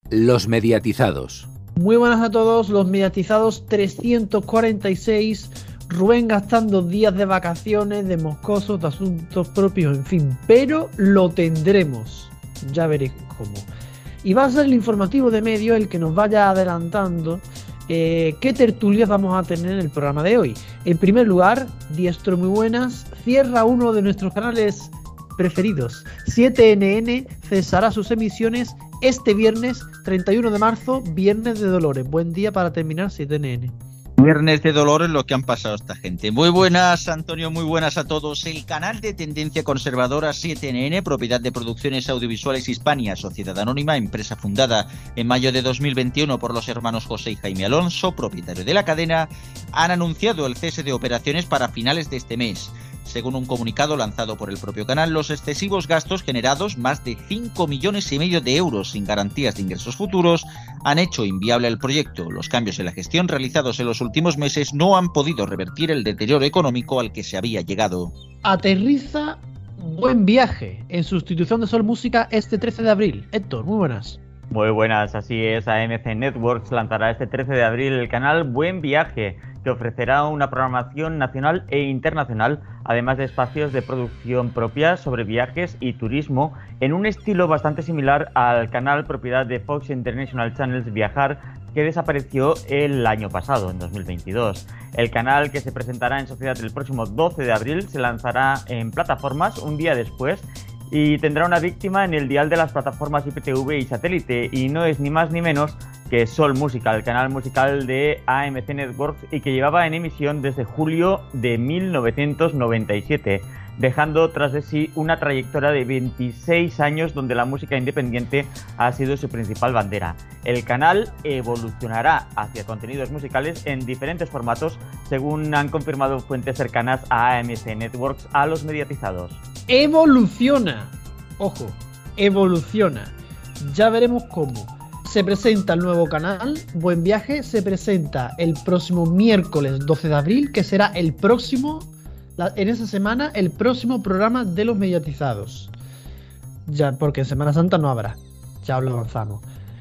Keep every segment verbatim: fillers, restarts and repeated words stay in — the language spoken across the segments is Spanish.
Los mediatizados. Muy buenas a todos, los mediatizados trescientos cuarenta y seis. Rubén gastando días de vacaciones, de moscosos, de asuntos propios, en fin. Pero lo tendremos. Ya veréis cómo. Y va a ser el informativo de medio el que nos vaya adelantando eh, qué tertulias vamos a tener en el programa de hoy. En primer lugar, Diestro Muy Buenas cierra uno de nuestros canales preferidos. siete ene ene cesará sus emisiones este viernes treinta y uno de marzo, Viernes de Dolores. Buen día para terminar siete ene ene. Viernes de Dolores, lo que han pasado esta gente. Muy buenas, Antonio, muy buenas a todos. El canal de tendencia conservadora siete ene ene, propiedad de Producciones Audiovisuales Hispania, sociedad anónima, empresa fundada en mayo de dos mil veintiuno por los hermanos José y Jaime Alonso, propietario de la cadena, han anunciado el cese de operaciones para finales de este mes. Según un comunicado lanzado por el propio canal, los excesivos gastos generados, más de cinco millones y medio de euros sin garantías de ingresos futuros, han hecho inviable el proyecto. Los cambios en la gestión realizados en los últimos meses no han podido revertir el deterioro económico al que se había llegado. Aterriza Buen Viaje en sustitución de Sol Música este trece de abril. Héctor, muy buenas. Muy buenas, así es. A eme ce Networks lanzará este trece de abril el canal Buen Viaje, que ofrecerá una programación nacional e internacional, además de espacios de producción propia sobre viajes y turismo, en un estilo bastante similar al canal propiedad de Fox International Channels Viajar, que desapareció el año pasado, en dos mil veintidós. El canal, que se presentará en sociedad el próximo doce de abril, se lanzará en plataformas un día después y tendrá una víctima en el dial de las plataformas I P T V y satélite, y no es ni más ni menos que Sol Música, el canal musical de A M C Networks, y que llevaba en emisión desde julio de mil novecientos noventa y siete, dejando tras de sí una trayectoria de veintiséis años donde la música independiente ha sido su principal bandera. El canal evolucionará hacia contenidos musicales en diferentes formatos, según han confirmado fuentes cercanas a A M C Networks a los mediatizados. Evoluciona, ojo, evoluciona. Ya veremos cómo. Se presenta el nuevo canal, Buen Viaje, se presenta el próximo miércoles doce de abril, que será el próximo, la, en esa semana, el próximo programa de los mediatizados. Ya, porque en Semana Santa no habrá, ya lo avanzamos.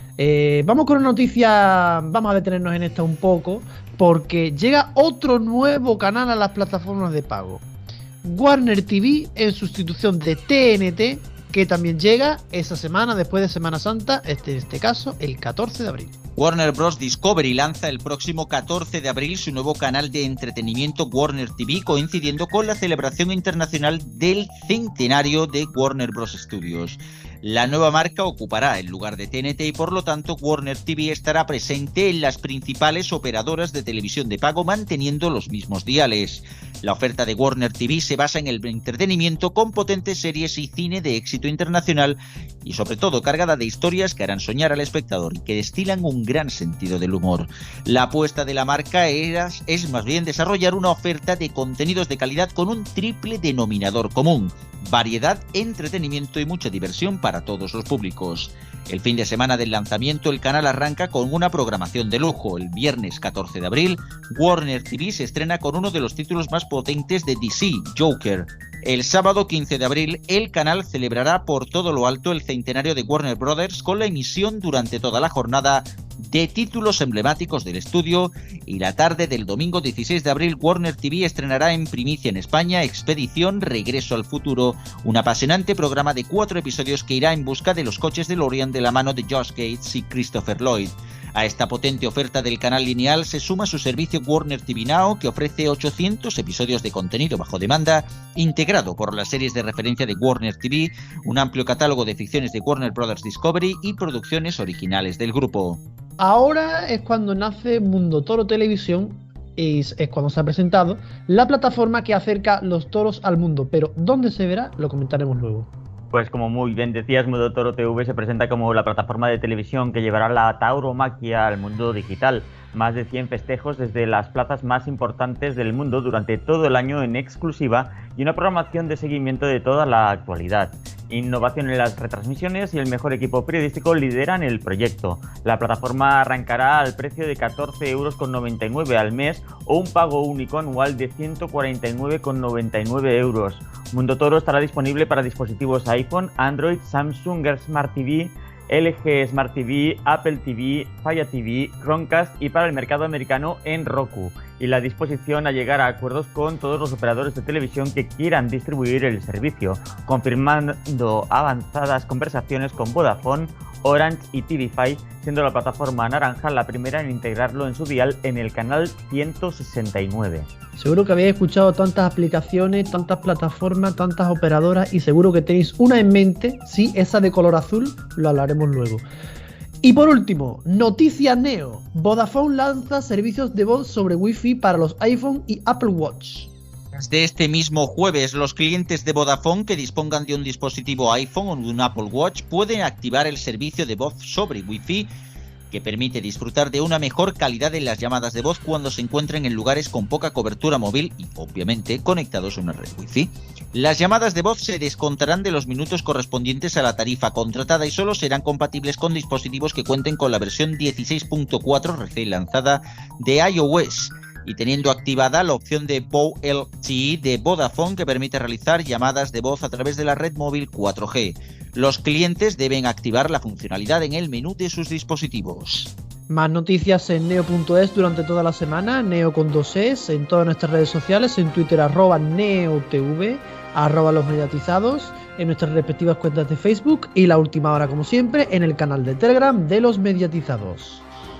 Eh, vamos con una noticia, vamos a detenernos en esta un poco, porque llega otro nuevo canal a las plataformas de pago. Warner T V en sustitución de T N T, que también llega esa semana después de Semana Santa, este, en este caso el catorce de abril. Warner Bros. Discovery lanza el próximo catorce de abril su nuevo canal de entretenimiento Warner T V, coincidiendo con la celebración internacional del centenario de Warner Bros. Studios. La nueva marca ocupará el lugar de T N T y por lo tanto Warner T V estará presente en las principales operadoras de televisión de pago, manteniendo los mismos diales. La oferta de Warner T V se basa en el entretenimiento con potentes series y cine de éxito internacional y sobre todo cargada de historias que harán soñar al espectador y que destilan un gran sentido del humor. La apuesta de la marca era, es más bien desarrollar una oferta de contenidos de calidad con un triple denominador común: variedad, entretenimiento y mucha diversión para todos los públicos. El fin de semana del lanzamiento, el canal arranca con una programación de lujo. El viernes catorce de abril, Warner T V se estrena con uno de los títulos más potentes de D C, Joker. El sábado quince de abril, el canal celebrará por todo lo alto el centenario de Warner Brothers con la emisión durante toda la jornada de títulos emblemáticos del estudio, y la tarde del domingo dieciséis de abril Warner T V estrenará en primicia en España Expedición Regreso al Futuro, un apasionante programa de cuatro episodios que irá en busca de los coches DeLorean de la mano de Josh Gates y Christopher Lloyd. A esta potente oferta del canal lineal se suma su servicio Warner T V Now, que ofrece ochocientos episodios de contenido bajo demanda, integrado por las series de referencia de Warner T V, un amplio catálogo de ficciones de Warner Bros. Discovery y producciones originales del grupo. Ahora es cuando nace Mundo Toro Televisión y es cuando se ha presentado la plataforma que acerca los toros al mundo, pero ¿dónde se verá? Lo comentaremos luego. Pues como muy bien decías, Mundo Toro T V se presenta como la plataforma de televisión que llevará la tauromaquia al mundo digital. Más de cien festejos desde las plazas más importantes del mundo durante todo el año en exclusiva y una programación de seguimiento de toda la actualidad. Innovación en las retransmisiones y el mejor equipo periodístico lideran el proyecto. La plataforma arrancará al precio de catorce euros con noventa y nueve al mes o un pago único anual de ciento cuarenta y nueve con noventa y nueve euros. Mundo Toro estará disponible para dispositivos iPhone, Android, Samsung Smart T V, L G Smart T V, Apple T V, Fire T V, Chromecast y para el mercado americano en Roku. Y la disposición a llegar a acuerdos con todos los operadores de televisión que quieran distribuir el servicio, confirmando avanzadas conversaciones con Vodafone, Orange y Tv cinco, siendo la plataforma naranja la primera en integrarlo en su dial en el canal ciento sesenta y nueve. Seguro que habéis escuchado tantas aplicaciones, tantas plataformas, tantas operadoras y seguro que tenéis una en mente, sí, esa de color azul, lo hablaremos luego. Y por último, noticias Neo. Vodafone lanza servicios de voz sobre Wi-Fi para los iPhone y Apple Watch. Desde este mismo jueves, los clientes de Vodafone que dispongan de un dispositivo iPhone o de un Apple Watch pueden activar el servicio de voz sobre Wi-Fi que permite disfrutar de una mejor calidad en las llamadas de voz cuando se encuentren en lugares con poca cobertura móvil y, obviamente, conectados a una red Wi-Fi. Las llamadas de voz se descontarán de los minutos correspondientes a la tarifa contratada y solo serán compatibles con dispositivos que cuenten con la versión dieciséis punto cuatro recién lanzada de iOS y teniendo activada la opción de V O L T E de Vodafone que permite realizar llamadas de voz a través de la red móvil cuatro G. Los clientes deben activar la funcionalidad en el menú de sus dispositivos. Más noticias en neo punto es durante toda la semana, Neo con dos es, en todas nuestras redes sociales, en Twitter arroba NeoTV, arroba los mediatizados, en nuestras respectivas cuentas de Facebook y la última hora como siempre en el canal de Telegram de los mediatizados.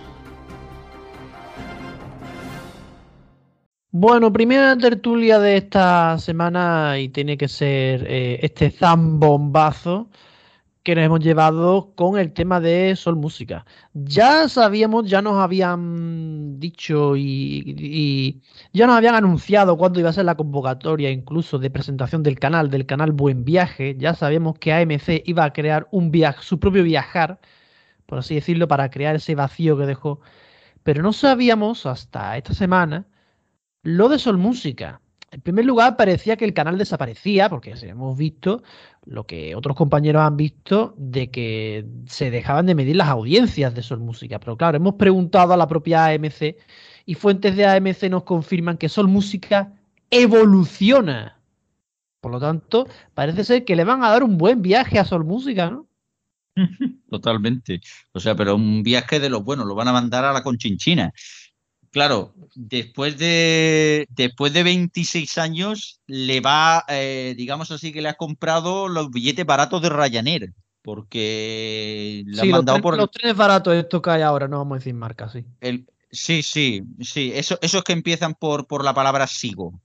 Bueno, primera tertulia de esta semana y tiene que ser eh, este zambombazo que nos hemos llevado con el tema de Sol Música. Ya sabíamos, ya nos habían dicho y, y ya nos habían anunciado cuándo iba a ser la convocatoria incluso de presentación del canal, del canal Buen Viaje. Ya sabíamos que A M C iba a crear un viaje, su propio viajar, por así decirlo, para crear ese vacío que dejó. Pero no sabíamos hasta esta semana lo de Sol Música. En primer lugar, parecía que el canal desaparecía, porque hemos visto lo que otros compañeros han visto, de que se dejaban de medir las audiencias de Sol Música. Pero claro, hemos preguntado a la propia A M C y fuentes de A M C nos confirman que Sol Música evoluciona. Por lo tanto, parece ser que le van a dar un buen viaje a Sol Música, ¿no? Totalmente. O sea, pero un viaje de los buenos, lo van a mandar a la Conchinchina. Claro, después de después de veintiséis años le va, eh, digamos así, que le has comprado los billetes baratos de Ryanair, porque le Sí, han los, mandado tren- por los trenes baratos estos que hay ahora, no vamos a decir marcas, sí. el, sí, sí, sí, eso, esos que empiezan por, por la palabra sigo.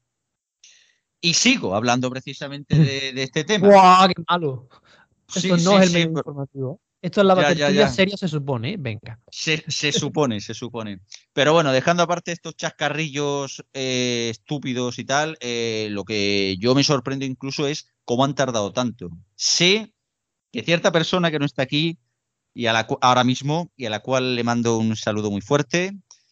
Y sigo hablando precisamente de, de este tema. ¡Guau, qué malo! Sí, Esto no sí, es el sí, medio pero- informativo. Esto es la Ya, ya, tertulia ya. seria, se supone, ¿eh? Venga. Se, se supone, se supone. Pero bueno, dejando aparte estos chascarrillos eh, estúpidos y tal, eh, lo que yo me sorprendo incluso es cómo han tardado tanto. Sé que cierta persona que no está aquí y a la cu- ahora mismo y a la cual le mando un saludo muy fuerte,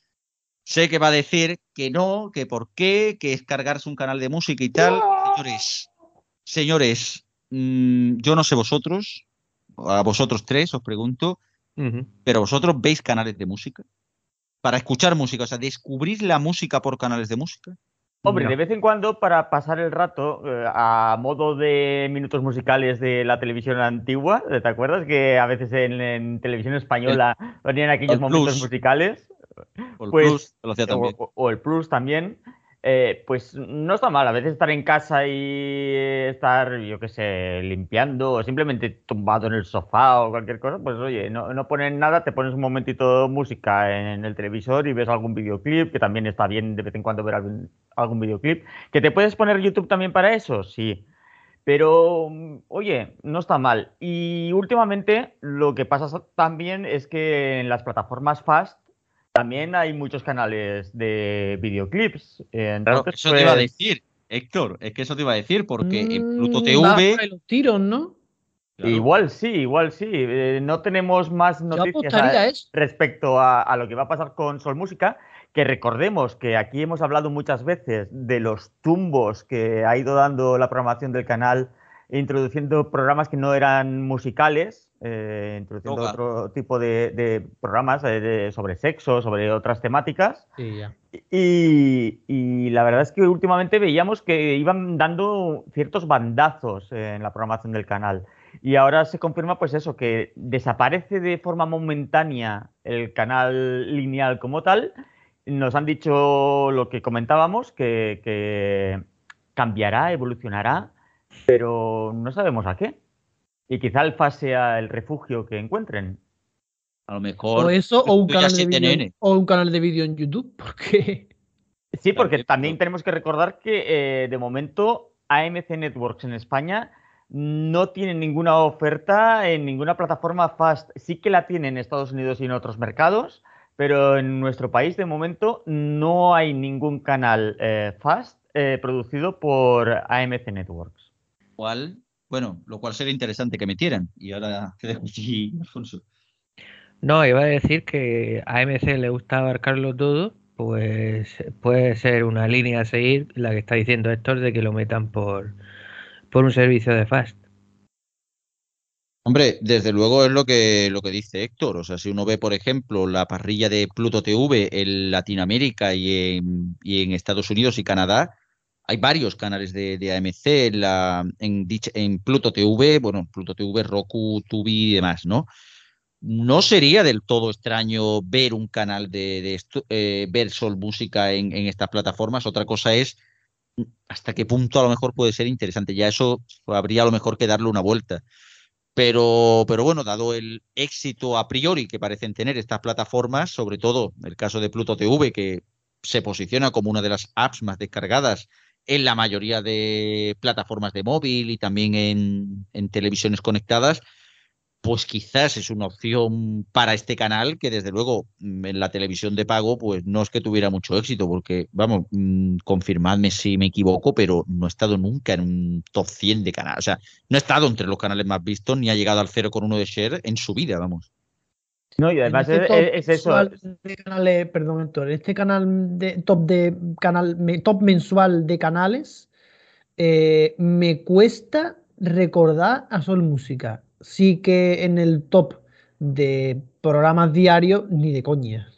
sé que va a decir que no, que por qué, que es cargarse un canal de música y tal. Señores, señores, mm, yo no sé vosotros, a vosotros tres os pregunto. Pero vosotros veis canales de música para escuchar música, o sea, descubrís la música por canales de música. Hombre, No. de vez en cuando para pasar el rato, eh, a modo de minutos musicales de la televisión antigua, ¿te acuerdas que a veces en, en televisión española ponían aquellos el momentos Plus. musicales? O el Pues, Plus, lo hacía también. O, o el Plus también. Eh, pues no está mal, a veces estar en casa y estar, yo qué sé, limpiando o simplemente tumbado en el sofá o cualquier cosa, pues oye, no, no ponen nada, te pones un momentito música en el televisor y ves algún videoclip, que también está bien de vez en cuando ver algún, algún videoclip. ¿Que te puedes poner YouTube también para eso? Sí. Pero, oye, no está mal. Y últimamente lo que pasa también es que en las plataformas Fast también hay muchos canales de videoclips. Eh, Claro, Entonces, eso te iba a pues, decir, Héctor, es que eso te iba a decir, porque en Pluto Mm, va por ahí T V. los tiros, ¿no? Claro, igual sí, igual sí. Eh, no tenemos más Yo noticias apostaría a- a eso. respecto a, a lo que va a pasar con Sol Música, que recordemos que aquí hemos hablado muchas veces de los tumbos que ha ido dando la programación del canal, introduciendo programas que no eran musicales, eh, introduciendo Yoga. otro tipo de, de programas eh, de- sobre sexo, sobre otras temáticas. Sí, ya. Y, y la verdad es que últimamente veíamos que iban dando ciertos bandazos en la programación del canal. Y ahora se confirma pues eso, que desaparece de forma momentánea el canal lineal como tal. Nos han dicho lo que comentábamos, que, que cambiará, evolucionará, pero no sabemos a qué. Y quizá el F A S sea el refugio que encuentren. A lo O mejor eso, o un tú ya canal de siete vídeo, nene. o un canal de vídeo en YouTube, porque Sí, porque También, también pero- tenemos que recordar que eh, de momento A M C Networks en España no tiene ninguna oferta en ninguna plataforma FAST. Sí que la tiene en Estados Unidos y en otros mercados, pero en nuestro país de momento no hay ningún canal eh, FAST eh, producido por A M C Networks. cual, bueno, lo cual sería interesante que metieran. Y ahora te dejo aquí, Alfonso. No, iba a decir que a A M C le gusta abarcarlo todo, pues puede ser una línea a seguir la que está diciendo Héctor de que lo metan por, por un servicio de Fast. Hombre, desde luego es lo que, lo que dice Héctor. O sea, si uno ve, por ejemplo, la parrilla de Pluto T V en Latinoamérica y en, y en Estados Unidos y Canadá, hay varios canales de, de A M C en, la, en, dicha- en Pluto T V, bueno, Pluto T V, Roku, Tubi y demás, ¿no? No sería del todo extraño ver un canal de, de esto, eh, ver Sol Música en, en estas plataformas. Otra cosa es hasta qué punto a lo mejor puede ser interesante. Ya eso habría a lo mejor que darle una vuelta. Pero, pero bueno, dado el éxito a priori que parecen tener estas plataformas, sobre todo el caso de Pluto T V, que se posiciona como una de las apps más descargadas en la mayoría de plataformas de móvil y también en, en televisiones conectadas, pues quizás es una opción para este canal que desde luego mm, en la televisión de pago pues no es que tuviera mucho éxito porque, vamos, mm, confirmadme si me equivoco, pero no he estado nunca en un top cien de canales. O sea, no he estado entre los canales más vistos ni ha llegado al cero coma uno de share en su vida, vamos. No, y en además este es, top es eso. mensual de canales, perdón, Héctor, en este canal de top de canal, me- top mensual de canales, eh, me cuesta recordar a Sol Música. Sí que en el top de programas diarios, ni de coña.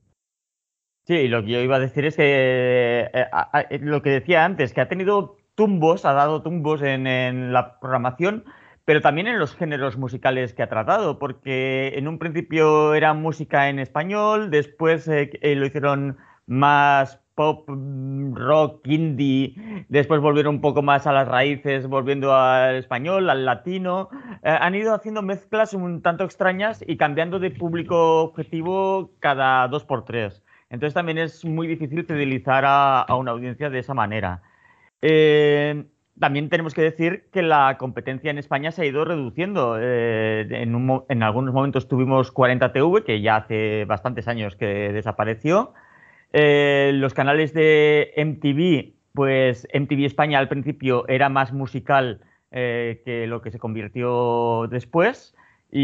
Sí, lo que yo iba a decir es que eh, a- a- lo que decía antes, que ha tenido tumbos, ha dado tumbos en, en la programación, pero también en los géneros musicales que ha tratado, porque en un principio era música en español, después eh, eh, lo hicieron más pop, mm, rock, indie, después volvieron un poco más a las raíces, volviendo al español, al latino. Eh, han ido haciendo mezclas un tanto extrañas y cambiando de público objetivo cada dos por tres. Entonces también es muy difícil fidelizar a, a una audiencia de esa manera. Eh, también tenemos que decir que la competencia en España se ha ido reduciendo. Eh, en, un mo- en algunos momentos tuvimos cuarenta T V, que ya hace bastantes años que desapareció. Eh, los canales de M T V, pues M T V España al principio era más musical eh, que lo que se convirtió después.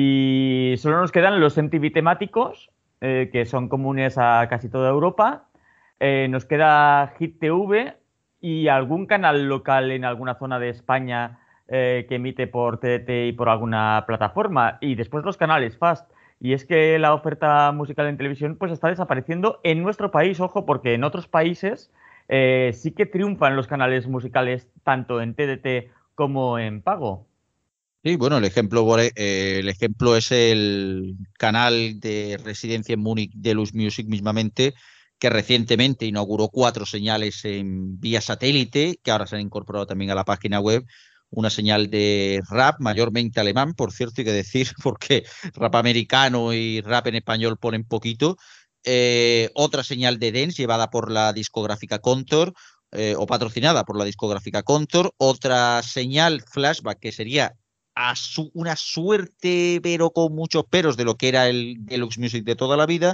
Y solo nos quedan los M T V temáticos, eh, que son comunes a casi toda Europa. Eh, nos queda Hit T V y algún canal local en alguna zona de España eh, que emite por T D T y por alguna plataforma. Y después los canales Fast. Y es que la oferta musical en televisión pues está desapareciendo en nuestro país, ojo, porque en otros países eh, sí que triunfan los canales musicales tanto en T D T como en pago. Sí, bueno, el ejemplo, por e- eh, el ejemplo es el canal de residencia en Múnich Deluxe Music mismamente, que recientemente inauguró cuatro señales en vía satélite, que ahora se han incorporado también a la página web, una señal de rap, mayormente alemán, por cierto, hay que decir, porque rap americano y rap en español ponen poquito, eh, otra señal de dance llevada por la discográfica Contour, eh, o patrocinada por la discográfica Contour, otra señal flashback que sería a su, una suerte, pero con muchos peros, de lo que era el Deluxe Music de toda la vida.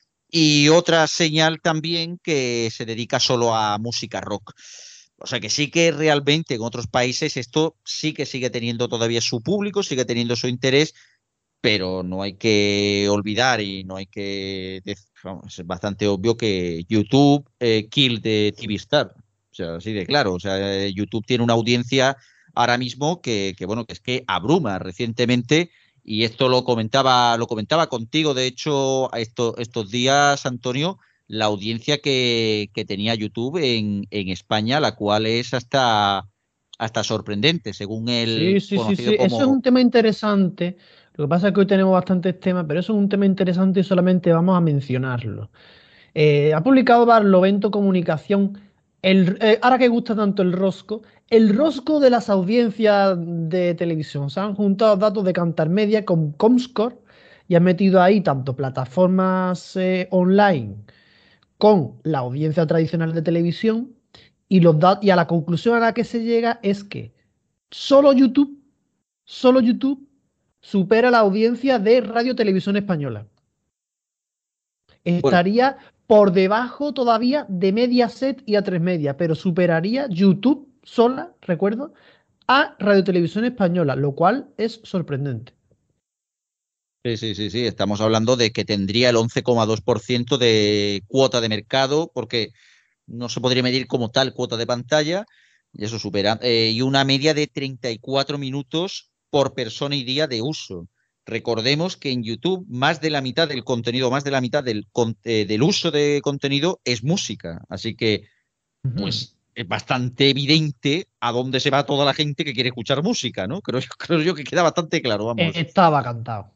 Y otra señal también que se dedica solo a música rock. O sea que sí que realmente en otros países esto sí que sigue teniendo todavía su público, sigue teniendo su interés, pero no hay que olvidar y no hay que... Vamos, es bastante obvio que YouTube eh, kill de T V Star. O sea, así de claro. O sea, YouTube tiene una audiencia ahora mismo que, que bueno, que es que abruma recientemente. Y esto lo comentaba, lo comentaba contigo, de hecho, esto, estos días, Antonio, la audiencia que, que tenía YouTube en, en España, la cual es hasta hasta sorprendente, según el Sí, sí, sí, conocido sí. como... Eso es un tema interesante. Lo que pasa es que hoy tenemos bastantes temas, pero eso es un tema interesante y solamente vamos a mencionarlo. Eh, ha publicado Barlovento Comunicación, el, eh, ahora que gusta tanto el rosco, el rosco de las audiencias de televisión. Se han juntado datos de Kantar Media con Comscore y han metido ahí tanto plataformas eh, online con la audiencia tradicional de televisión y, los dat- y a la conclusión a la que se llega es que solo YouTube, solo YouTube supera la audiencia de Radio Televisión Española. Bueno, Estaría por debajo todavía de Mediaset y A tres Media, pero superaría YouTube sola, recuerdo, a Radio Televisión Española, lo cual es sorprendente. sí, sí, sí, sí, estamos hablando de que tendría el once coma dos por ciento de cuota de mercado, porque no se podría medir como tal cuota de pantalla, y eso supera, eh, y una media de treinta y cuatro minutos por persona y día de uso. Recordemos que en YouTube más de la mitad del contenido, más de la mitad del, con- eh, del uso de contenido es música, así que pues es bastante evidente a dónde se va toda la gente que quiere escuchar música, ¿no? Creo, yo- creo yo que queda bastante claro, Eh, vamos. Estaba cantado.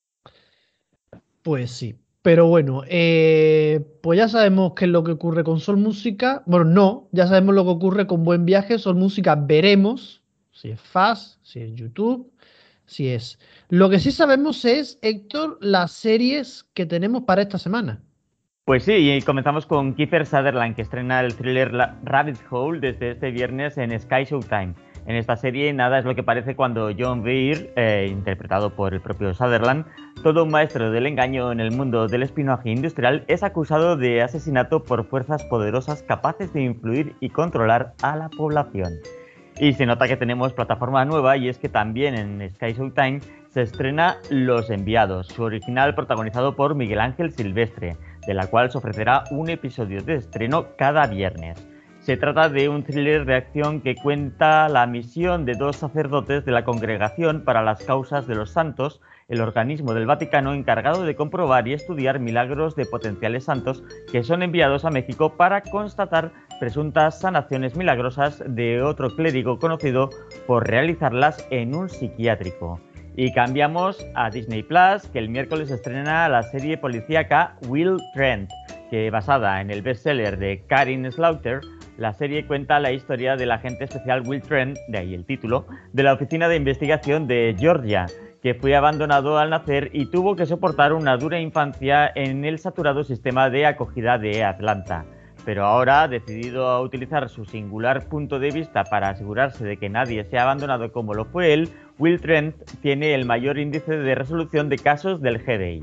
Pues sí. Pero bueno, eh, pues ya sabemos qué es lo que ocurre con Sol Música. Bueno, no, ya sabemos lo que ocurre con Buen Viaje. Sol Música veremos si es Fast, si es YouTube, si es. Lo que sí sabemos es, Héctor, las series que tenemos para esta semana. Pues sí, y comenzamos con Kiefer Sutherland, que estrena el thriller La- Rabbit Hole desde este viernes en Sky Showtime. En esta serie nada es lo que parece cuando John Beer, eh, interpretado por el propio Sutherland, todo un maestro del engaño en el mundo del espionaje industrial, es acusado de asesinato por fuerzas poderosas capaces de influir y controlar a la población. Y se nota que tenemos plataforma nueva, y es que también en Sky Showtime se estrena Los Enviados, su original protagonizado por Miguel Ángel Silvestre, de la cual se ofrecerá un episodio de estreno cada viernes. Se trata de un thriller de acción que cuenta la misión de dos sacerdotes de la Congregación para las Causas de los Santos, el organismo del Vaticano encargado de comprobar y estudiar milagros de potenciales santos que son enviados a México para constatar presuntas sanaciones milagrosas de otro clérigo conocido por realizarlas en un psiquiátrico. Y cambiamos a Disney Plus, que el miércoles estrena la serie policíaca Will Trent, que basada en el bestseller de Karin Slaughter, la serie cuenta la historia del agente especial Will Trent, de ahí el título, de la Oficina de Investigación de Georgia, que fue abandonado al nacer y tuvo que soportar una dura infancia en el saturado sistema de acogida de Atlanta. Pero ahora, decidido a utilizar su singular punto de vista para asegurarse de que nadie sea abandonado como lo fue él, Will Trent tiene el mayor índice de resolución de casos del G B I.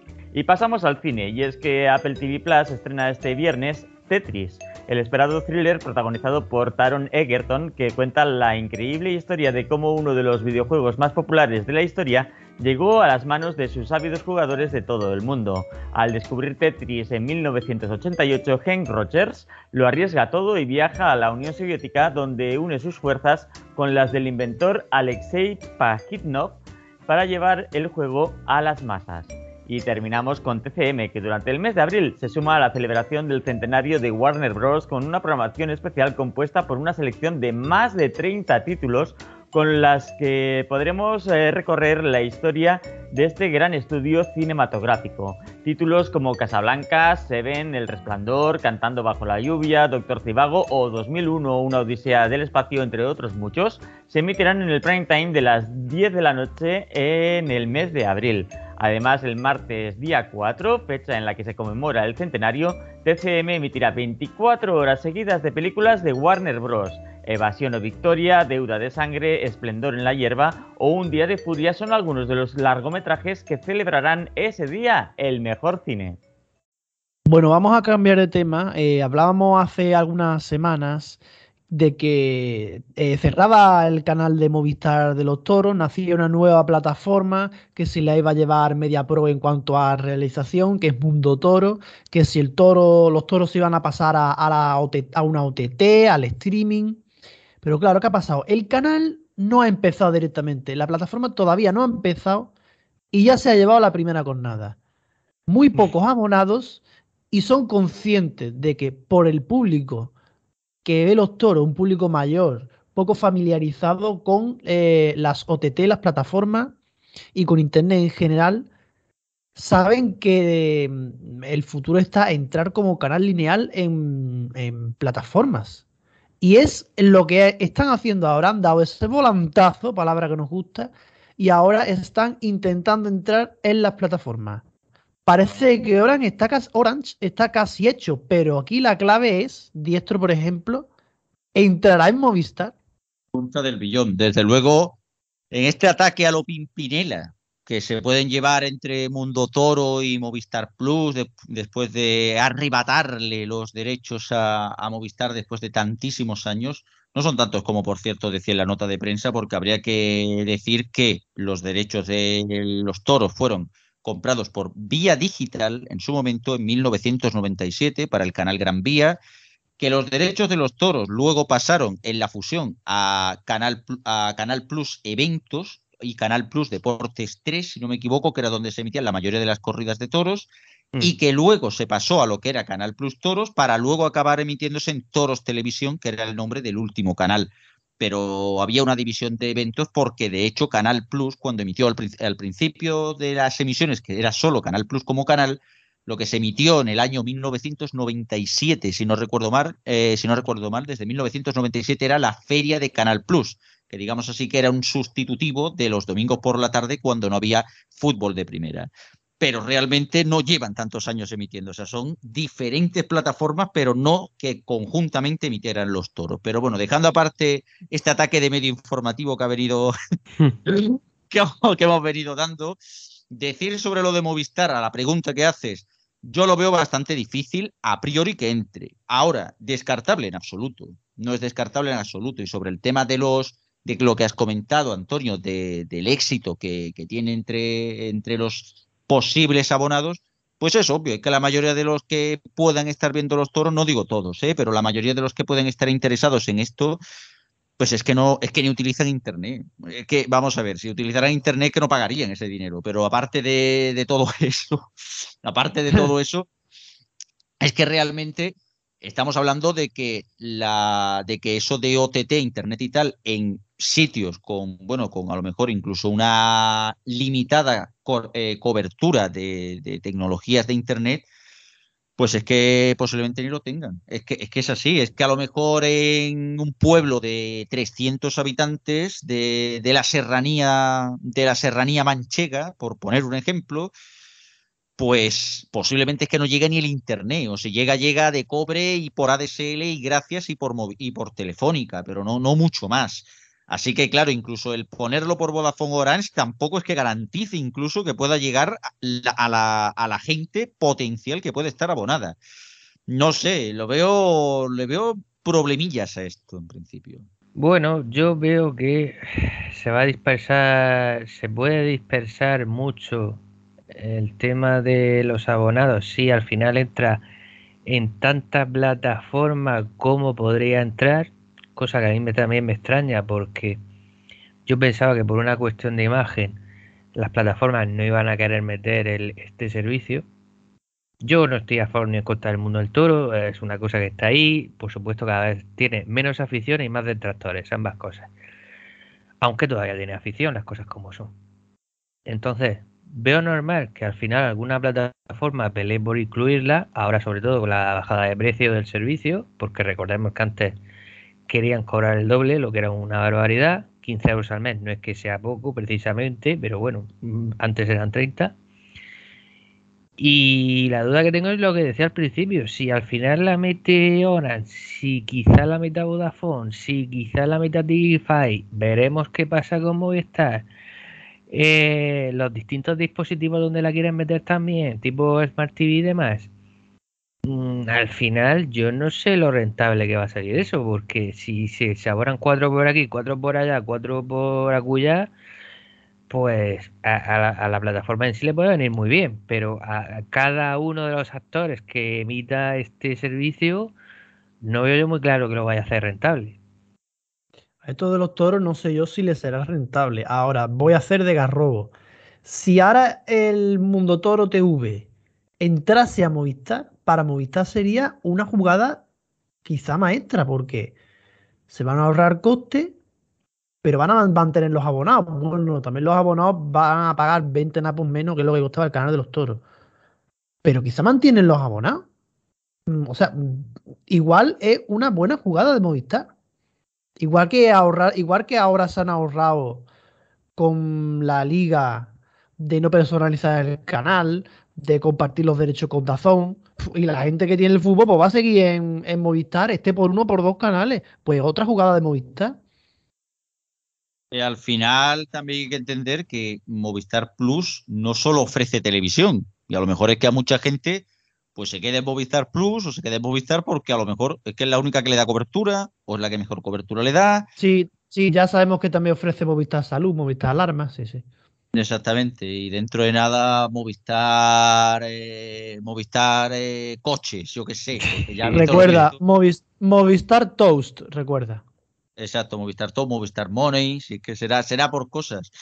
Y pasamos al cine, y es que Apple T V Plus estrena este viernes Tetris, el esperado thriller protagonizado por Taron Egerton, que cuenta la increíble historia de cómo uno de los videojuegos más populares de la historia llegó a las manos de sus ávidos jugadores de todo el mundo. Al descubrir Tetris en mil novecientos ochenta y ocho, Hank Rogers lo arriesga todo y viaja a la Unión Soviética, donde une sus fuerzas con las del inventor Alexei Pajitnov para llevar el juego a las masas. Y terminamos con T C M, que durante el mes de abril se suma a la celebración del centenario de Warner Bros. Con una programación especial compuesta por una selección de más de treinta títulos con las que podremos eh, recorrer la historia de este gran estudio cinematográfico. Títulos como Casablanca, Seven, El Resplandor, Cantando bajo la lluvia, Doctor Zivago o dos mil uno, Una odisea del espacio, entre otros muchos, se emitirán en el prime time de las diez de la noche en el mes de abril. Además, el martes día cuatro, fecha en la que se conmemora el centenario, T C M emitirá veinticuatro horas seguidas de películas de Warner Bros. Evasión o Victoria, Deuda de sangre, Esplendor en la hierba o Un día de furia son algunos de los largometrajes que celebrarán ese día el mejor cine. Bueno, vamos a cambiar de tema. Eh, hablábamos hace algunas semanas de que eh, cerraba el canal de Movistar de los Toros, nacía una nueva plataforma que se la iba a llevar MediaPro en cuanto a realización, que es Mundo Toro, que si el toro, los toros se iban a pasar a, a, la O T T, a una O T T, al streaming. Pero claro, ¿qué ha pasado? El canal no ha empezado directamente, la plataforma todavía no ha empezado y ya se ha llevado la primera cornada. Muy pocos abonados y son conscientes de que por el público que ve los toros, un público mayor, poco familiarizados con eh, las O T T, las plataformas y con Internet en general, saben que mm, el futuro está entrar como canal lineal en, en plataformas. Y es lo que están haciendo ahora. Han dado ese volantazo, palabra que nos gusta, y ahora están intentando entrar en las plataformas. Parece que Orange está, casi, Orange está casi hecho, pero aquí la clave es, Diestro, por ejemplo, entrará en Movistar. Punta del billón. Desde luego, en este ataque a lo Pimpinela, que se pueden llevar entre Mundo Toro y Movistar Plus, de, después de arrebatarle los derechos a, a Movistar después de tantísimos años, no son tantos como, por cierto, decía en la nota de prensa, porque habría que decir que los derechos de los toros fueron comprados por Vía Digital en su momento, en mil novecientos noventa y siete, para el canal Gran Vía, que los derechos de los toros luego pasaron en la fusión a Canal, a Canal Plus Eventos y Canal Plus Deportes tres, si no me equivoco, que era donde se emitían la mayoría de las corridas de toros, mm. y que luego se pasó a lo que era Canal Plus Toros para luego acabar emitiéndose en Toros Televisión, que era el nombre del último canal. Pero había una división de eventos porque, de hecho, Canal Plus, cuando emitió al, al principio de las emisiones, que era solo Canal Plus como canal, lo que se emitió en el año mil novecientos noventa y siete, si no recuerdo mal, eh, si no recuerdo mal, desde mil novecientos noventa y siete era la Feria de Canal Plus, que digamos así que era un sustitutivo de los domingos por la tarde cuando no había fútbol de primera. Pero realmente no llevan tantos años emitiendo, o sea, son diferentes plataformas, pero no que conjuntamente emitieran los toros. Pero bueno, dejando aparte este ataque de medio informativo que ha venido que, que hemos venido dando, decir sobre lo de Movistar, a la pregunta que haces, yo lo veo bastante difícil a priori que entre. Ahora, descartable en absoluto, no es descartable en absoluto. Y sobre el tema de los de lo que has comentado, Antonio, de, del éxito que, que tiene entre, entre los posibles abonados, pues es obvio, es que la mayoría de los que puedan estar viendo los toros, no digo todos, ¿eh? pero la mayoría de los que pueden estar interesados en esto, pues es que no, es que ni utilizan internet. Es que, vamos a ver, si utilizaran internet que no pagarían ese dinero. Pero aparte de, de todo eso, aparte de todo eso, es que realmente estamos hablando de que la, de que eso de O T T, internet y tal, en sitios con, bueno, con a lo mejor incluso una limitada co eh, cobertura de, de tecnologías de internet, pues es que posiblemente ni lo tengan. Es que, es que es así. Es que a lo mejor en un pueblo de trescientos habitantes de, de la serranía de la serranía manchega, por poner un ejemplo, pues posiblemente es que no llegue ni el internet. O si llega, llega de cobre y por A D S L y gracias y por, y por telefónica, pero no, no mucho más. Así que, claro, incluso el ponerlo por Vodafone Orange tampoco es que garantice incluso que pueda llegar a la, a la gente potencial que puede estar abonada. No sé, lo veo, le veo problemillas a esto en principio. Bueno, yo veo que se va a dispersar, se puede dispersar mucho el tema de los abonados. Sí, al final entra en tantas plataformas como podría entrar, cosa que a mí me, también me extraña, porque yo pensaba que por una cuestión de imagen las plataformas no iban a querer meter el, este servicio. Yo no estoy a favor ni en contra del mundo del toro, es una cosa que está ahí, por supuesto cada vez tiene menos afición y más detractores, ambas cosas. Aunque todavía tiene afición, las cosas como son. Entonces, veo normal que al final alguna plataforma pelee por incluirla, ahora sobre todo con la bajada de precio del servicio, porque recordemos que antes querían cobrar el doble, lo que era una barbaridad. quince euros al mes no es que sea poco precisamente, pero bueno, antes eran treinta. Y la duda que tengo es lo que decía al principio, si al final la mete Orange, si quizá la meta Vodafone, si quizá la meta Digify, veremos qué pasa con Movistar. Eh, los distintos dispositivos donde la quieren meter también, tipo Smart T V y demás. Al final yo no sé lo rentable que va a salir eso, porque si se saboran cuatro por aquí, cuatro por allá, cuatro por acullá, pues a, a, la, a la plataforma en sí le puede venir muy bien, pero a, a cada uno de los actores que emita este servicio no veo yo muy claro que lo vaya a hacer rentable. A esto de los toros no sé yo si le será rentable. Ahora voy a hacer de garrobo. Si ahora el Mundo Toro T V entrase a Movistar, para Movistar sería una jugada quizá maestra, porque se van a ahorrar costes, pero van a mantener los abonados. Bueno, también los abonados van a pagar veinte napos menos que lo que costaba el canal de los toros. Pero quizá mantienen los abonados. O sea, igual es una buena jugada de Movistar. Igual que ahorrar, igual que ahora se han ahorrado con la liga de no personalizar el canal, de compartir los derechos con DAZN, y la gente que tiene el fútbol pues va a seguir en, en Movistar, esté por uno o por dos canales. Pues otra jugada de Movistar. Eh, al final también hay que entender que Movistar Plus no solo ofrece televisión, y a lo mejor es que a mucha gente pues se quede en Movistar Plus o se quede en Movistar porque a lo mejor es que es la única que le da cobertura o es la que mejor cobertura le da. Sí, sí, ya sabemos que también ofrece Movistar Salud, Movistar Alarma, sí, sí. Exactamente, y dentro de nada Movistar eh, Movistar eh, Coches, yo qué sé. Porque ya Recuerda, Movis, Movistar Toast, recuerda. Exacto, Movistar Top, Movistar Money, sí que será, será por cosas.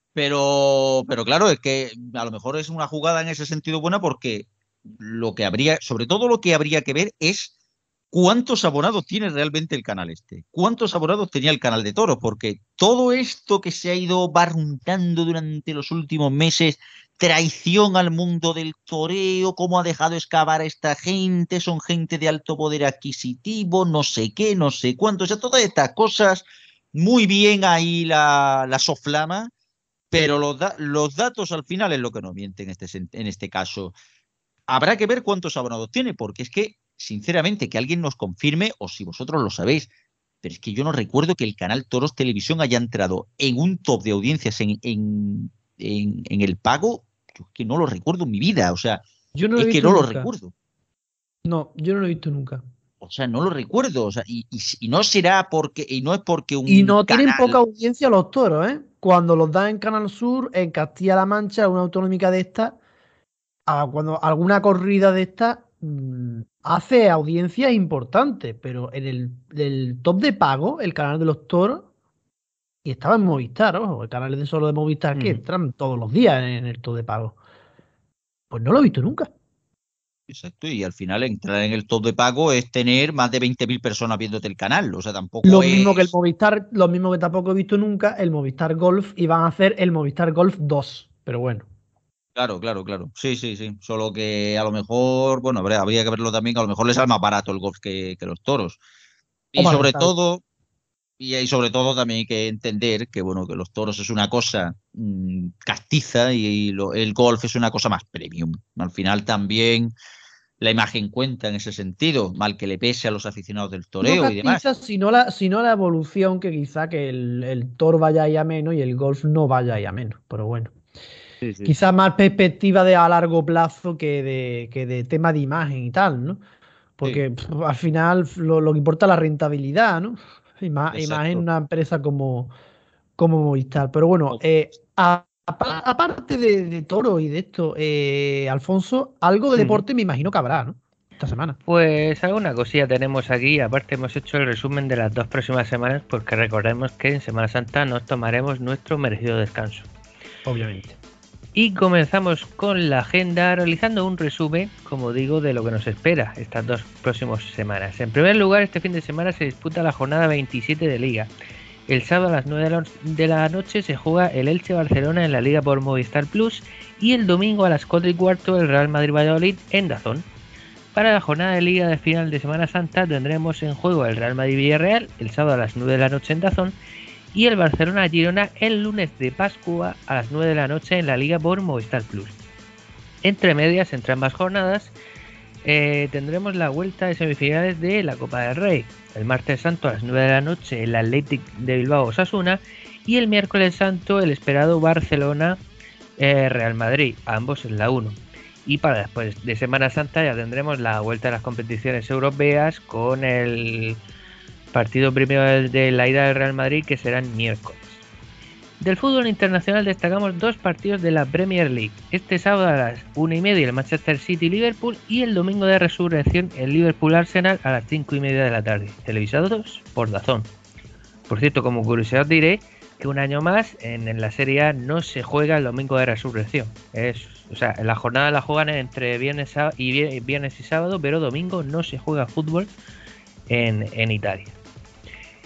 Pero, pero claro, es que a lo mejor es una jugada en ese sentido buena porque lo que habría, sobre todo lo que habría que ver es cuántos abonados tiene realmente el canal este. ¿Cuántos abonados tenía el canal de toros? Porque todo esto que se ha ido barruntando durante los últimos meses, traición al mundo del toreo, cómo ha dejado excavar a esta gente, son gente de alto poder adquisitivo, no sé qué, no sé cuánto, o sea, todas estas cosas, muy bien ahí la, la soflama, pero los, da los datos al final es lo que nos miente en este, en este caso. Habrá que ver cuántos abonados tiene, porque es que, sinceramente, que alguien nos confirme, o si vosotros lo sabéis, pero es que yo no recuerdo que el canal Toros Televisión haya entrado en un top de audiencias en, en, en, en el pago. Yo es que no lo recuerdo en mi vida, o sea, yo no es que no nunca. lo recuerdo. No, yo no lo he visto nunca. O sea, no lo recuerdo, o sea, y, y, y no será porque, y no es porque un Y no canal... tienen poca audiencia los toros, ¿eh? Cuando los dan en Canal Sur, en Castilla-La Mancha, una autonómica de estas, cuando alguna corrida de estas mmm, hace audiencias importantes, pero en el, el top de pago, el canal de los toros, y estaba en Movistar, ojo, el canal de solo de Movistar, que uh-huh. entran todos los días en, en el top de pago. Pues no lo he visto nunca. Exacto, y al final entrar en el top de pago es tener más de veinte mil personas viéndote el canal, o sea, tampoco lo es... mismo que el Movistar, lo mismo que tampoco he visto nunca el Movistar Golf, y van a hacer el Movistar Golf dos, pero bueno. Claro, claro, claro, sí, sí, sí, solo que a lo mejor, bueno, habría que verlo también, que a lo mejor les sale más barato el golf que, que los toros. Y Hombre, sobre tal. todo, y, y sobre todo también hay que entender que, bueno, que los toros es una cosa mmm, castiza y, y lo, el golf es una cosa más premium. Al final también la imagen cuenta en ese sentido, mal que le pese a los aficionados del toreo no y demás. Sino la, sino la evolución, que quizá que el, el toro vaya ahí a menos y el golf no vaya ahí a menos, pero bueno. Sí, sí. Quizá más perspectiva de a largo plazo que de, que de tema de imagen y tal, ¿no? Porque sí. pff, al final lo, lo que importa es la rentabilidad, ¿no? Y más, y más en una empresa como, como Movistar. Pero bueno, eh, a, a, aparte de, de toro y de esto, eh, Alfonso, algo de deporte mm. me imagino que habrá, ¿no? Esta semana. Pues alguna cosilla tenemos aquí. Aparte hemos hecho el resumen de las dos próximas semanas, porque recordemos que en Semana Santa nos tomaremos nuestro merecido descanso. Obviamente. Y comenzamos con la agenda realizando un resumen, como digo, de lo que nos espera estas dos próximas semanas. En primer lugar, este fin de semana se disputa la jornada veintisiete de Liga. El sábado a las nueve de la noche se juega el Elche-Barcelona en la Liga por Movistar Plus y el domingo a las cuatro y cuarto el Real Madrid-Valladolid en DAZN. Para la jornada de Liga de final de Semana Santa tendremos en juego el Real Madrid-Villarreal el sábado a las nueve de la noche en DAZN y el Barcelona-Girona el lunes de Pascua a las nueve de la noche en la Liga por Movistar Plus. Entre medias, entre ambas jornadas, eh, tendremos la vuelta de semifinales de la Copa del Rey. El martes santo a las nueve de la noche el Athletic de Bilbao-Osasuna y el miércoles santo el esperado Barcelona-Real eh, Madrid, ambos en la uno. Y para después de Semana Santa ya tendremos la vuelta de las competiciones europeas con el partido primero de la ida del Real Madrid, que serán miércoles. Del fútbol internacional destacamos dos partidos de la Premier League. Este sábado a las una y media el Manchester City-Liverpool y el domingo de resurrección el Liverpool-Arsenal a las cinco y media de la tarde, televisados por DAZN. Por cierto, como curiosidad diré que un año más en, en la Serie A no se juega el domingo de resurrección. Es, o sea, la jornada la juegan entre viernes y, viernes y sábado, pero domingo no se juega fútbol en, en Italia.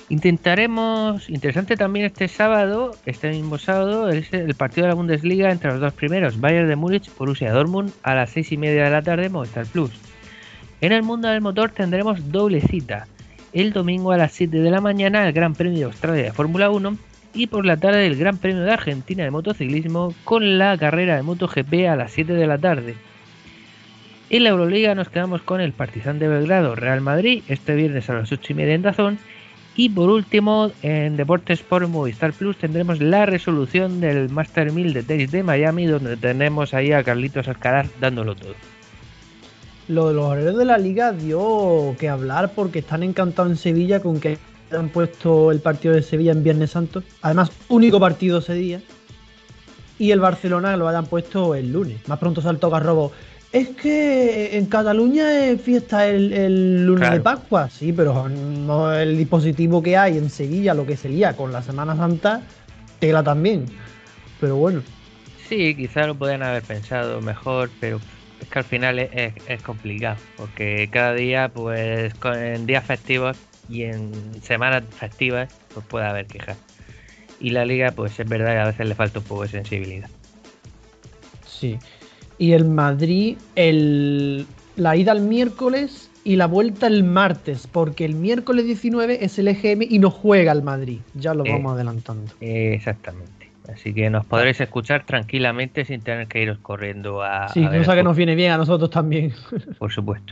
Intentaremos, interesante también este sábado, este mismo sábado, es el partido de la Bundesliga entre los dos primeros, Bayern de Múnich, Borussia Dortmund, a las seis y media de la tarde, Movistar Plus. En el mundo del motor tendremos doble cita. El domingo a las siete de la mañana el Gran Premio de Australia de Fórmula uno y por la tarde el Gran Premio de Argentina de motociclismo con la carrera de MotoGP a las siete de la tarde. En la Euroliga nos quedamos con el Partizan de Belgrado Real Madrid este viernes a las ocho y media en DAZN. Y por último, en Deportes por Movistar Plus tendremos la resolución del Master mil de tenis de Miami, donde tenemos ahí a Carlitos Alcaraz dándolo todo. Lo de los horarios de la liga dio que hablar porque están encantados en Sevilla con que han puesto el partido de Sevilla en Viernes Santo. Además, único partido ese día. Y el Barcelona lo hayan puesto el lunes. Más pronto saltó Garrobo. Es que en Cataluña es fiesta el, el lunes claro. de Pascua. Sí, pero no el dispositivo que hay en Sevilla, lo que se lía con la Semana Santa, tela también. Pero bueno. Sí, quizás lo podían haber pensado mejor, pero es que al final es, es, es complicado, porque cada día, pues en días festivos y en semanas festivas, pues puede haber quejas. Y la liga, pues es verdad que a veces le falta un poco de sensibilidad. Sí. Y el Madrid, el, la ida el miércoles y la vuelta el martes, porque el miércoles diecinueve es el E G M y no juega el Madrid. Ya lo eh, vamos adelantando. Eh, exactamente. Así que nos podréis escuchar tranquilamente sin tener que iros corriendo a... Sí, a cosa que nos viene bien a nosotros también. Por supuesto.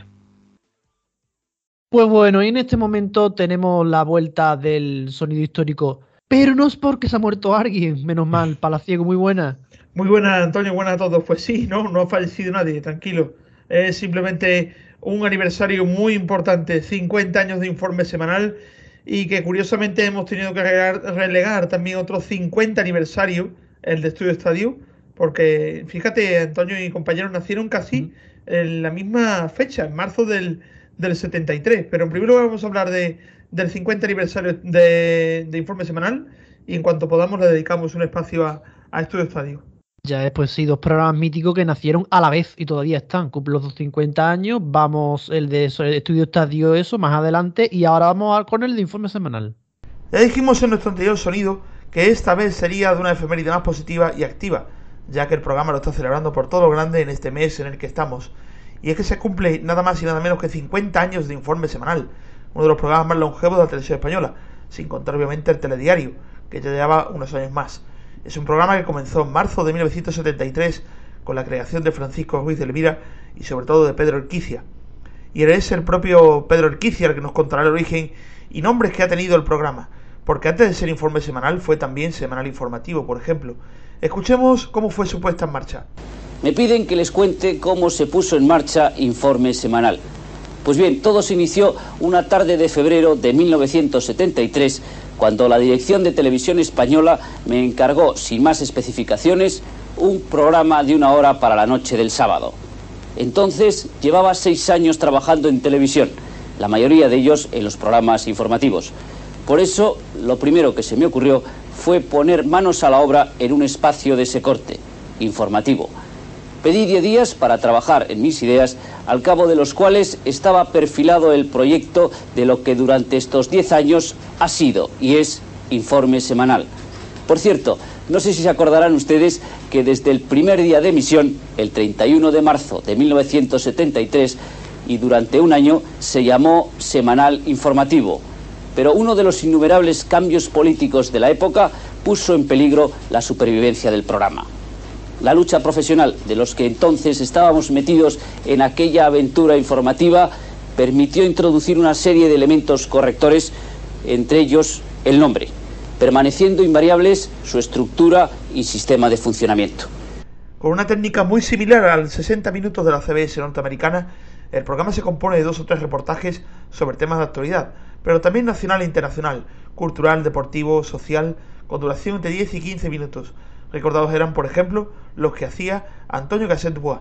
Pues bueno, y en este momento tenemos la vuelta del sonido histórico, pero no es porque se ha muerto alguien, menos mal. Palaciego, muy buena. Muy buena, Antonio, buenas a todos. Pues sí, no, no ha fallecido nadie, tranquilo. Es simplemente un aniversario muy importante, cincuenta años de informe semanal, y que curiosamente hemos tenido que relegar, relegar también otro cincuenta aniversario, el de Estudio Estadio, porque fíjate, Antonio y compañeros nacieron casi en la misma fecha, en marzo del, del setenta y tres, pero en primer lugar vamos a hablar de, del cincuenta aniversario de, de informe semanal, y en cuanto podamos le dedicamos un espacio a, a Estudio Estadio. Ya después sí, dos programas míticos que nacieron a la vez y todavía están. Cumplen los cincuenta años. Vamos, el de Estudio Estadio, eso, más adelante. Y ahora vamos a, con el de informe semanal. Ya dijimos en nuestro anterior sonido que esta vez sería de una efeméride más positiva y activa, ya que el programa lo está celebrando por todo lo grande en este mes en el que estamos. Y es que se cumple nada más y nada menos que cincuenta años de informe semanal, uno de los programas más longevos de la televisión española, sin contar obviamente el telediario, que ya lleva unos años más. Es un programa que comenzó en marzo de mil novecientos setenta y tres con la creación de Francisco Ruiz de Elvira y sobre todo de Pedro Urquicia. Y es el propio Pedro Urquicia el que nos contará el origen y nombres que ha tenido el programa, porque antes de ser informe semanal fue también semanal informativo, por ejemplo. Escuchemos cómo fue su puesta en marcha. Me piden que les cuente cómo se puso en marcha Informe Semanal. Pues bien, todo se inició una tarde de febrero de mil novecientos setenta y tres, cuando la Dirección de Televisión Española me encargó, sin más especificaciones, un programa de una hora para la noche del sábado. Entonces llevaba seis años trabajando en televisión, la mayoría de ellos en los programas informativos. Por eso, lo primero que se me ocurrió fue poner manos a la obra en un espacio de ese corte, informativo. Pedí diez días para trabajar en mis ideas, al cabo de los cuales estaba perfilado el proyecto de lo que durante estos diez años ha sido y es Informe Semanal. Por cierto, no sé si se acordarán ustedes que desde el primer día de emisión, el treinta y uno de marzo de mil novecientos setenta y tres, y durante un año se llamó Semanal Informativo. Pero uno de los innumerables cambios políticos de la época puso en peligro la supervivencia del programa. La lucha profesional de los que entonces estábamos metidos en aquella aventura informativa permitió introducir una serie de elementos correctores, entre ellos el nombre, permaneciendo invariables su estructura y sistema de funcionamiento. Con una técnica muy similar al sesenta minutos de la C B S norteamericana, el programa se compone de dos o tres reportajes sobre temas de actualidad, pero también nacional e internacional, cultural, deportivo, social, con duración de diez y quince minutos. Recordados eran, por ejemplo, los que hacía Antonio Gasset-Bois.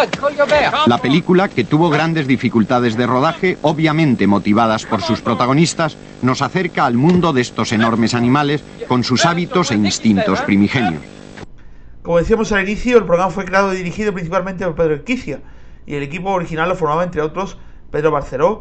La película, que tuvo grandes dificultades de rodaje, obviamente motivadas por sus protagonistas, nos acerca al mundo de estos enormes animales con sus hábitos e instintos primigenios. Como decíamos al inicio, el programa fue creado y dirigido principalmente por Pedro Urquicia, y el equipo original lo formaba, entre otros, Pedro Barceró,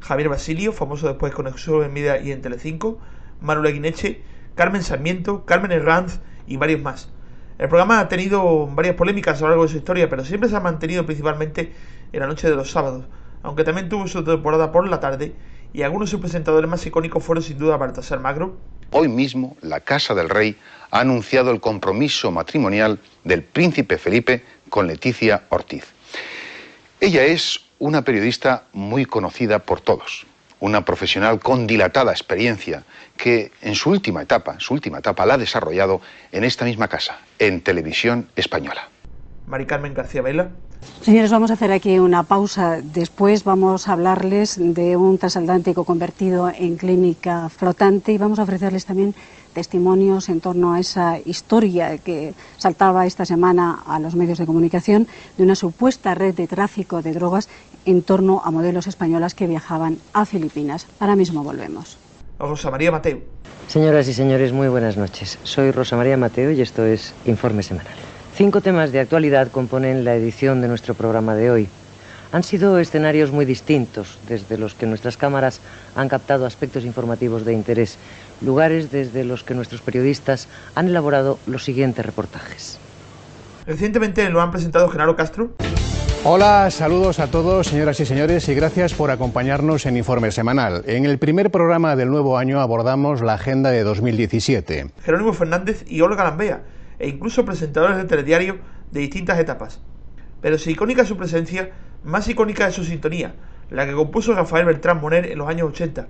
Javier Basilio, famoso después con Exo en Media y en Telecinco, Manuel Aguineche, Carmen Sarmiento, Carmen Herranz y varios más. El programa ha tenido varias polémicas a lo largo de su historia, pero siempre se ha mantenido principalmente en la noche de los sábados, aunque también tuvo su temporada por la tarde, y algunos de sus presentadores más icónicos fueron sin duda Baltasar Magro. Hoy mismo, la Casa del Rey ha anunciado el compromiso matrimonial del príncipe Felipe con Leticia Ortiz. Ella es una periodista muy conocida por todos, una profesional con dilatada experiencia que en su última etapa, su última etapa la ha desarrollado en esta misma casa, en Televisión Española. Mari Carmen García Vela. Señores, vamos a hacer aquí una pausa. Después vamos a hablarles de un transatlántico convertido en clínica flotante y vamos a ofrecerles también testimonios en torno a esa historia que saltaba esta semana a los medios de comunicación de una supuesta red de tráfico de drogas en torno a modelos españolas que viajaban a Filipinas. Ahora mismo volvemos. Rosa María Mateo. Señoras y señores, muy buenas noches. Soy Rosa María Mateo y esto es Informe Semanal. Cinco temas de actualidad componen la edición de nuestro programa de hoy. Han sido escenarios muy distintos, desde los que nuestras cámaras han captado aspectos informativos de interés, lugares desde los que nuestros periodistas han elaborado los siguientes reportajes. Recientemente lo han presentado Genaro Castro. Hola, saludos a todos, señoras y señores, y gracias por acompañarnos en Informe Semanal. En el primer programa del nuevo año abordamos la agenda de dos mil diecisiete. Jerónimo Fernández y Olga Lambea, e incluso presentadores de telediario de distintas etapas. Pero si icónica es su presencia, más icónica es su sintonía, la que compuso Rafael Beltrán Moner en los años ochenta.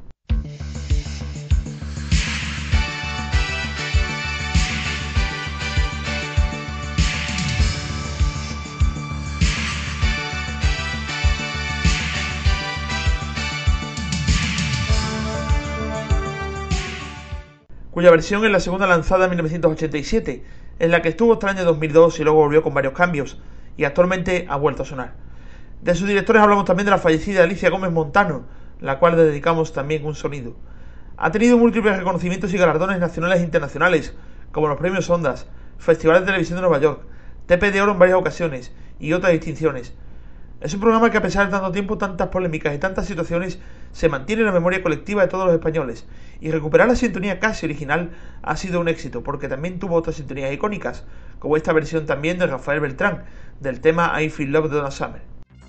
Cuya versión es la segunda lanzada en mil novecientos ochenta y siete, en la que estuvo hasta el año dos mil dos y luego volvió con varios cambios, y actualmente ha vuelto a sonar. De sus directores hablamos también de la fallecida Alicia Gómez Montano, la cual le dedicamos también un sonido. Ha tenido múltiples reconocimientos y galardones nacionales e internacionales, como los premios Ondas, Festival de Televisión de Nueva York, T P de Oro en varias ocasiones, y otras distinciones. Es un programa que, a pesar de tanto tiempo, tantas polémicas y tantas situaciones, se mantiene en la memoria colectiva de todos los españoles, y recuperar la sintonía casi original ha sido un éxito, porque también tuvo otras sintonías icónicas, como esta versión también de Rafael Beltrán, del tema I Feel Love de Donna Summer.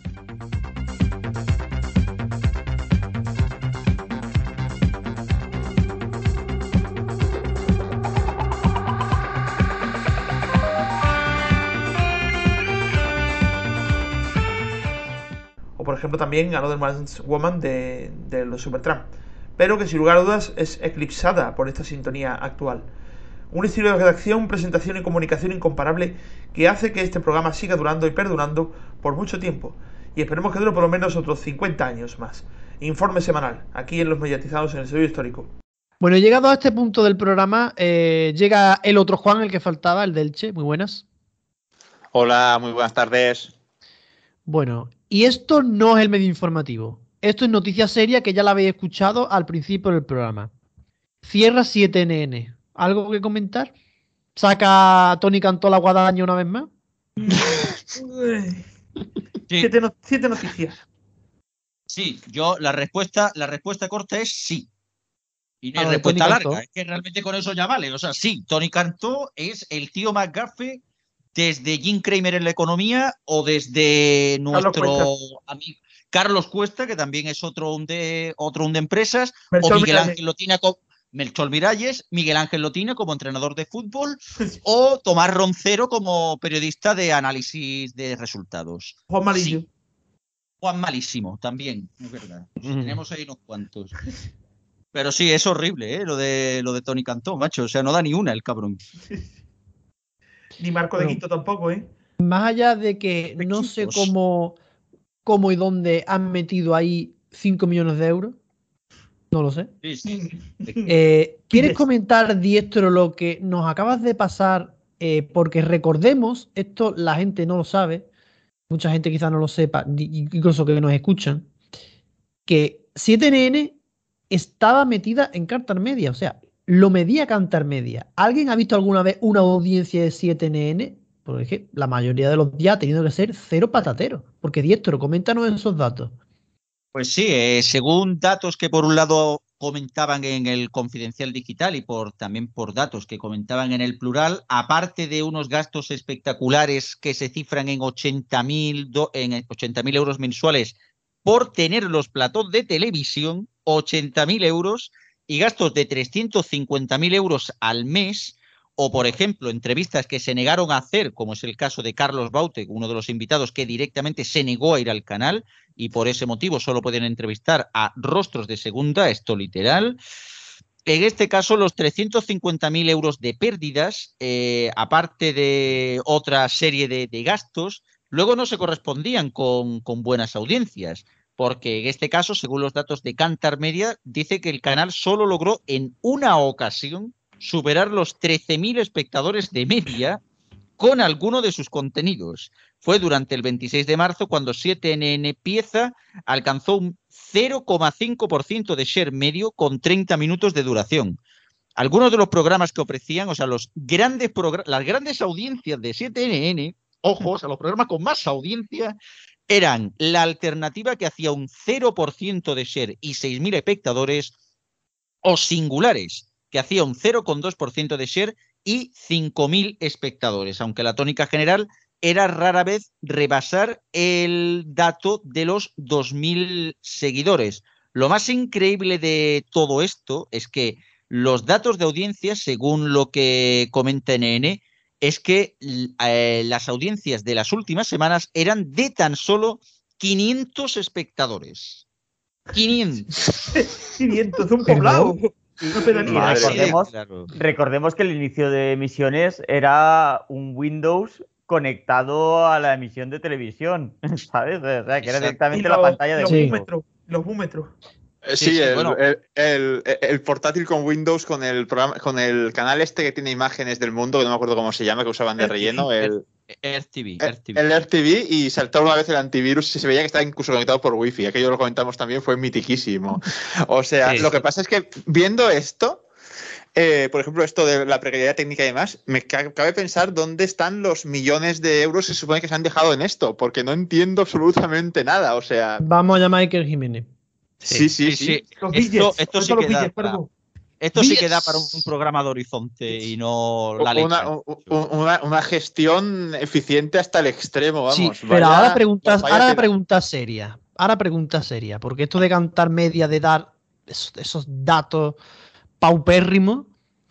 O por ejemplo también Another Man's Woman de, de los Supertramp, pero que sin lugar a dudas es eclipsada por esta sintonía actual. Un estilo de redacción, presentación y comunicación incomparable que hace que este programa siga durando y perdurando por mucho tiempo, y esperemos que dure por lo menos otros cincuenta años más. Informe Semanal, aquí en Los Mediatizados en el Sello Histórico. Bueno, llegado a este punto del programa, eh, llega el otro Juan, el que faltaba, el del Che. Muy buenas. Hola, muy buenas tardes. Bueno, y esto no es el medio informativo. Esto es noticia seria que ya la habéis escuchado al principio del programa. Cierra siete N N. ¿Algo que comentar? ¿Saca a Tony Cantó la guadaña una vez más? Sí. Siete, no, siete noticias. Sí, yo la respuesta, la respuesta corta es sí. Y no hay Ah, respuesta Tony larga, Cantó. es que realmente con eso ya vale. O sea, sí, Tony Cantó es el tío más gafe desde Jim Cramer en la economía o desde nuestro amigo Carlos Cuesta, que también es otro un de, otro un de empresas, Melchor o Miguel Miralles. Ángel Lotina con Melchor Miralles, Miguel Ángel Lotina como entrenador de fútbol, o Tomás Roncero como periodista de análisis de resultados. Juan Malillo. Sí. Juan Malísimo también, es verdad. Mm. Tenemos ahí unos cuantos. Pero sí, es horrible, ¿eh? Lo de, lo de Tony Cantó, macho. O sea, no da ni una el cabrón. Ni Marco de Quinto tampoco, ¿eh? Más allá de que no sé cómo, cómo y dónde han metido ahí cinco millones de euros. No lo sé. Sí, sí. Eh, ¿Quieres comentar, Diestro, lo que nos acabas de pasar? Eh, porque recordemos, esto la gente no lo sabe, mucha gente quizás no lo sepa, di- incluso que nos escuchan, que siete N N estaba metida en Cantar Media, o sea, lo medía Cantar Media. ¿Alguien ha visto alguna vez una audiencia de siete N N? Porque es que la mayoría de los días ha tenido que ser cero patatero. Porque, Diestro, coméntanos esos datos. Pues sí, eh, según datos que por un lado comentaban en el Confidencial Digital y por también por datos que comentaban en el Plural, aparte de unos gastos espectaculares que se cifran en ochenta mil en ochenta mil euros mensuales por tener los platós de televisión, ochenta mil euros, y gastos de trescientos cincuenta mil euros al mes, o por ejemplo, entrevistas que se negaron a hacer, como es el caso de Carlos Baute, uno de los invitados que directamente se negó a ir al canal, y por ese motivo solo pueden entrevistar a rostros de segunda, esto literal. En este caso, los trescientos cincuenta mil euros de pérdidas, eh, aparte de otra serie de, de gastos, luego no se correspondían con, con buenas audiencias, porque en este caso, según los datos de Kantar Media, dice que el canal solo logró en una ocasión superar los trece mil espectadores de media con alguno de sus contenidos. Fue durante el veintiséis de marzo cuando siete N N Pieza alcanzó un cero coma cinco por ciento de share medio con treinta minutos de duración. Algunos de los programas que ofrecían, o sea, los grandes las grandes audiencias de siete N N, ojo, o sea, los programas con más audiencia eran La Alternativa, que hacía un cero por ciento de share y seis mil espectadores, o Singulares, que hacía un cero coma dos por ciento de share y cinco mil espectadores, aunque la tónica general era rara vez rebasar el dato de los dos mil seguidores. Lo más increíble de todo esto es que los datos de audiencia, según lo que comenta N N, es que eh, las audiencias de las últimas semanas eran de tan solo quinientos espectadores. quinientos. quinientos, un poblado. Y, y recordemos, recordemos que el inicio de emisiones era un Windows conectado a la emisión de televisión, ¿sabes? O sea, que era directamente los, la pantalla de los Windows. búmetros, los búmetros. Sí, Sí, sí, el, bueno. el, el, el portátil con Windows, con el programa, con el canal este que tiene imágenes del mundo, que no me acuerdo cómo se llama, que usaban de relleno, el Earth T V, el, Earth T V. el Earth T V, y saltó una vez el antivirus y se veía que estaba incluso conectado por Wi-Fi. Aquello lo comentamos también, fue mitiquísimo. O sea, Sí, lo que sí. pasa es que viendo esto, eh, por ejemplo, esto de la precariedad técnica y demás, me ca- cabe pensar dónde están los millones de euros que se supone que se han dejado en esto, porque no entiendo absolutamente nada. O sea, Vamos a llamar a Iker Jiménez. sí, sí, sí. Sí, Los esto, billets, esto sobre sí todo los que da billets, para, perdón. esto sí que Billets. da para un programa de Horizonte y no la leche. Una, un- una, una gestión eficiente hasta el extremo, Sí, vamos. pero Vaya- ahora preguntas, vaya ahora tela. pregunta seria. Ahora pregunta seria, porque esto de Kantar Media, de dar esos, esos datos paupérrimos,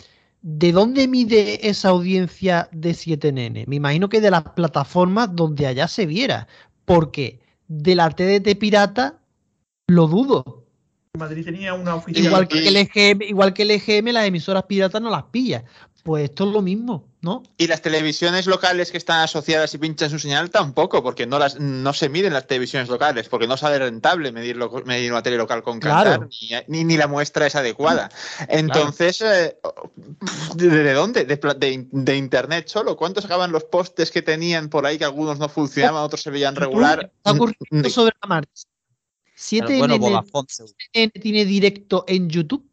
¿de dónde mide esa audiencia de siete N N? Me imagino que de las plataformas donde allá se viera, porque de la T D T pirata lo dudo. Madrid tenía una oficina. Igual Y- que el E G M, igual que el E G M, las emisoras piratas no las pilla. Pues esto es lo mismo, ¿no? Y las televisiones locales que están asociadas y pinchan su señal tampoco, porque no las no se miden las televisiones locales, porque no sale rentable medir, lo- medir una tele local con Kantar, Claro. ni, ni, ni la muestra es adecuada. Entonces, eh, ¿de, de dónde? De, pla- de, de internet solo. ¿Cuántos sacaban los postes que tenían por ahí que algunos no funcionaban, otros se veían regular? Está ocurriendo Ni- sobre la marcha. Pero siete bueno, N N Vodafone. tiene directo en YouTube.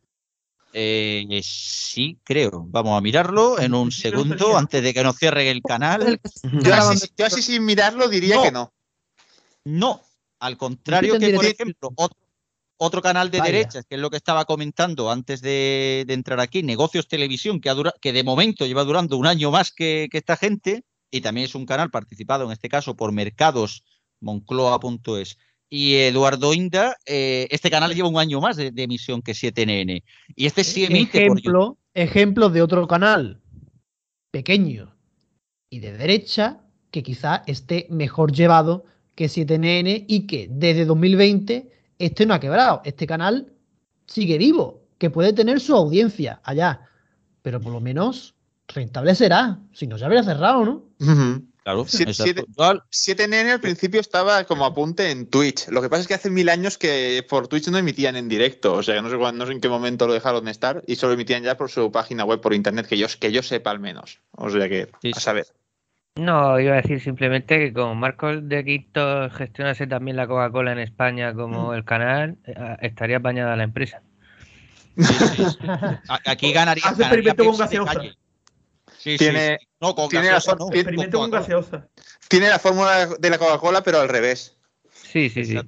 Eh, sí, creo. Vamos a mirarlo en un segundo antes de que nos cierren el canal. Yo así, yo así sin mirarlo diría No. que no. No, al contrario Yo que, por tendría- ejemplo, otro, otro canal de Vaya. derechas, que es lo que estaba comentando antes de, de entrar aquí, Negocios Televisión, que, ha dura- que de momento lleva durando un año más que, que esta gente, y también es un canal participado en este caso por Mercados, Moncloa punto es, y Eduardo Inda. Eh, este canal lleva un año más de, de emisión que siete N N, y este sí emite por YouTube. Ejemplo, ejemplo de otro canal pequeño y de derecha que quizá esté mejor llevado que siete N N y que desde dos mil veinte este no ha quebrado. Este canal sigue vivo, que puede tener su audiencia allá, pero por lo menos rentable será, si no se habría cerrado, ¿no? Ujú. Claro, Siete- exacto. siete- Yo al- siete N N al principio estaba como apunte en Twitch. Lo que pasa es que hace mil años que por Twitch no emitían en directo. O sea, no sé, cuándo- no sé en qué momento lo dejaron de estar y solo emitían ya por su página web, por internet, que yo, que yo sepa al menos. O sea que, Sí, a sí. saber. No, iba a decir simplemente que como Marcos de Quito gestionase también la Coca-Cola en España como el canal, eh, estaría apañada la empresa. sí, sí, sí. A- Aquí ganaría. Haz ganaría experimento con Pepsi de gaseosa. calle. Sí, Tiene- sí, sí. No, con tiene gaseosa la- no. tiene- Experimento con Coca-Cola. gaseosa. Tiene la fórmula de la Coca-Cola, pero al revés. Sí, sí, sí. Exacto.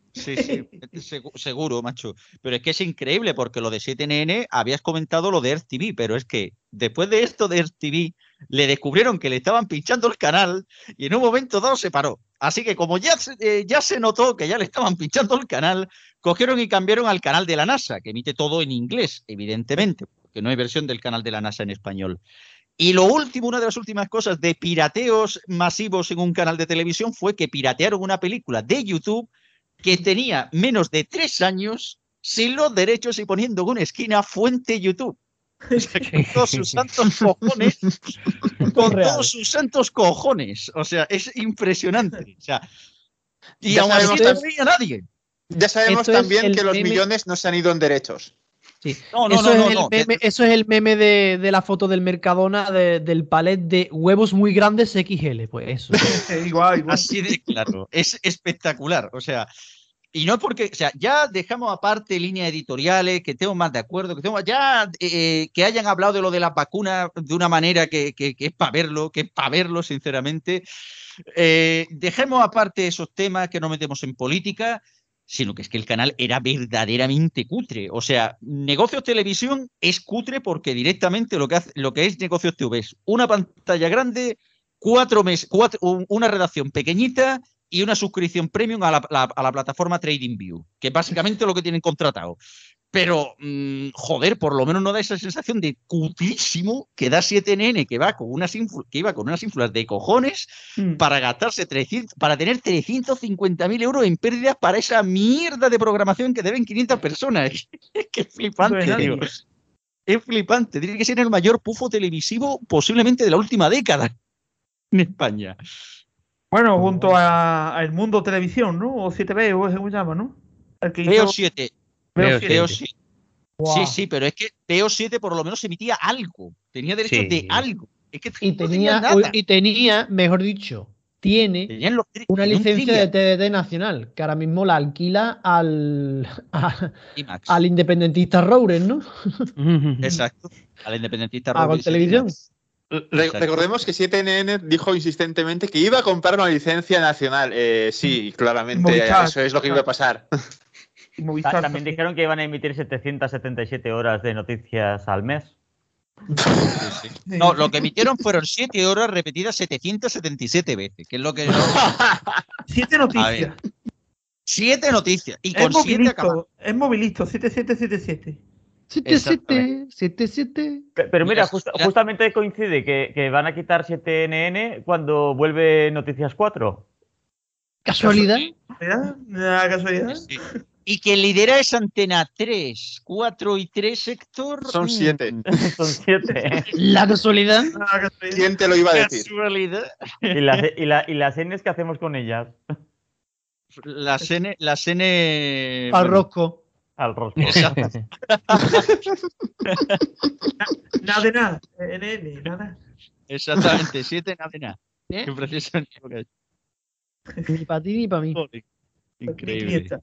Sí, sí, seguro, macho. Pero es que es increíble porque lo de siete N N habías comentado lo de Earth T V, pero es que después de esto de Earth T V le descubrieron que le estaban pinchando el canal y en un momento dado se paró. Así que como ya, eh, ya se notó que ya le estaban pinchando el canal, cogieron y cambiaron al canal de la NASA, que emite todo en inglés, evidentemente, porque no hay versión del canal de la NASA en español. Y lo último, una de las últimas cosas de pirateos masivos en un canal de televisión fue que piratearon una película de YouTube que tenía menos de tres años sin los derechos y poniendo en una esquina fuente YouTube. O sea, con todos sus santos cojones, con todos sus santos cojones. O sea, es impresionante. O sea, y ya aún así sabemos, no veía nadie. Ya sabemos Esto también es que los meme... millones no se han ido en derechos. Sí. No, no, eso, no, es no, el meme, eso es el meme de, de la foto del Mercadona de, del palet de huevos muy grandes X L. Pues eso. igual, igual. Así de claro. Es espectacular. O sea, y no porque, o sea, ya dejamos aparte líneas editoriales, que tengo más de acuerdo, que tengo ya eh, que hayan hablado de lo de las vacunas de una manera que, que, que es para verlo, que es para verlo, sinceramente. Eh, dejemos aparte esos temas que no metemos en política, sino que es que el canal era verdaderamente cutre. O sea, Negocios Televisión es cutre porque directamente lo que, hace, lo que es Negocios T V es una pantalla grande, cuatro meses, cuatro, una redacción pequeñita y una suscripción premium a la, la, a la plataforma TradingView, que es básicamente lo que tienen contratado. Pero, mmm, joder, por lo menos no da esa sensación de cutrísimo que da siete N N, que va con unas que iba con unas ínfulas de cojones mm. para gastarse trescientos, para tener trescientos cincuenta mil euros en pérdidas para esa mierda de programación que deben quinientas personas. Es que es flipante, tío. Es flipante. Tiene que ser el mayor pufo televisivo posiblemente de la última década en España. Bueno, junto a, a El Mundo Televisión, ¿no? O siete B, o ¿cómo se llama, no? El que hizo... Veo siete. Veo siete. siete. Wow. Sí, sí, pero es que Veo siete por lo menos emitía algo. Tenía derecho sí. de algo. Es que y, no tenía, nada. y tenía, mejor dicho, tiene los, una licencia de T D T nacional, que ahora mismo la alquila al, a, al independentista Roures, ¿no? Exacto. Al independentista Roures. Con televisión. Re recordemos que siete N N dijo insistentemente que iba a comprar una licencia nacional. Eh, sí, claramente Movistar, eso es lo que iba a pasar. Movistar, También dijeron que iban a emitir setecientas setenta y siete horas de noticias al mes. Sí, sí. No, lo que emitieron fueron siete horas repetidas setecientas setenta y siete veces, que es lo que... siete noticias. Siete noticias. Y con es siete movilito, es movilito, siete siete siete siete. siete siete siete siete. Pero mira, just, justamente coincide que, que van a quitar siete N N cuando vuelve Noticias cuatro. ¿Casualidad? ¿Casualidad? ¿Casualidad? Sí. Y que lidera es Antena tres, cuatro y tres, Héctor. Son siete. Son siete. ¿La casualidad? ¿Quién te lo iba a decir? Casualidad. ¿Y las, y, la, y las N's que hacemos con ellas? Las N... Las N... Al rosco. Al rosco. Nada de nada. N N, nada. Exactamente, siete nada de nada. ¿Eh? Qué precioso. Ni para ti ni para mí. Increíble.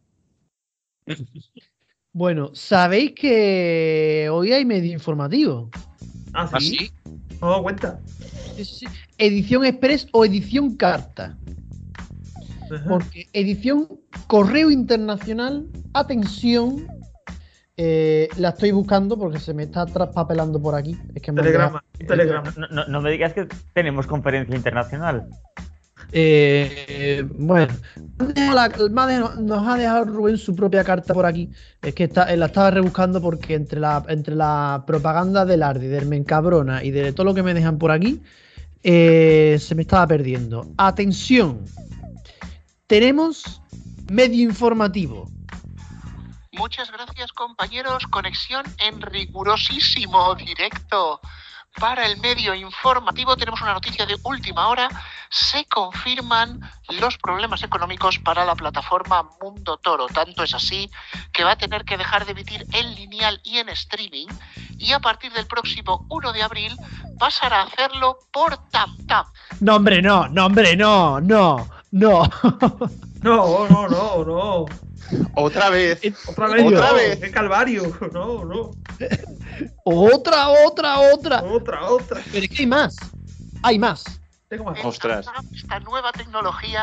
Bueno, sabéis que hoy hay medio informativo. Ah, sí. ¿Ah, sí? No me doy cuenta. Sí, sí. Edición Express o edición carta. Ajá. Porque edición Correo Internacional, atención, eh, la estoy buscando porque se me está traspapelando por aquí. Es que telegrama, me telegrama. No, no, no me digas que tenemos conferencia internacional. Eh, bueno, la, nos ha dejado Rubén su propia carta por aquí. Es que está, la estaba rebuscando porque entre la, entre la propaganda del Ardi, del Mencabrona y de todo lo que me dejan por aquí, eh, se me estaba perdiendo. Atención, tenemos medio informativo. Muchas gracias, compañeros. Conexión en rigurosísimo directo. Para el medio informativo tenemos una noticia de última hora. Se confirman los problemas económicos para la plataforma Mundo Toro. Tanto es así que va a tener que dejar de emitir en lineal y en streaming. Y a partir del próximo uno de abril pasará a hacerlo por TamTam. No, hombre, no, no, hombre, no, no, no. No, no, no, no. Otra vez. Otra vez. Otra no, vez. ¡Qué calvario! No, no. Otra, otra, otra. Otra, otra. Pero es que hay más. Hay más. Tengo más. Ostras. Esta nueva tecnología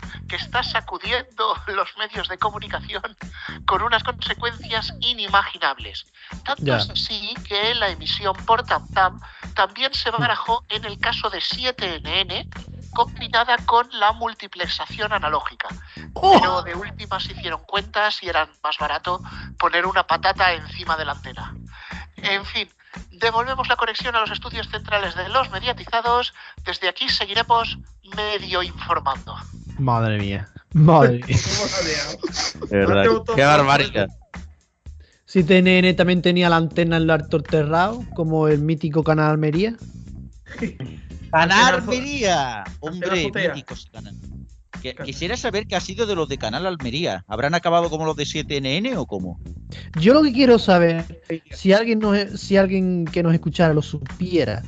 que está sacudiendo los medios de comunicación con unas consecuencias inimaginables. Tanto Ya. es así que la emisión por Tam Tam también se barajó en el caso de siete N N, combinada con la multiplexación analógica. Pero de últimas se hicieron cuentas y era más barato poner una patata encima de la antena. En fin, devolvemos la conexión a los estudios centrales de los mediatizados. Desde aquí seguiremos medio informando. Madre mía. Madre mía. De verdad, qué barbaridad. Si T N N también tenía la antena en el Artor Terrao, como el mítico Canal Almería. ¡Canal Almería! Hombre, azotea. mítico ese canal. Que- Quisiera saber qué ha sido de los de Canal Almería. ¿Habrán acabado como los de siete N N o cómo? Yo lo que quiero saber, si alguien, nos, si alguien que nos escuchara lo supiera,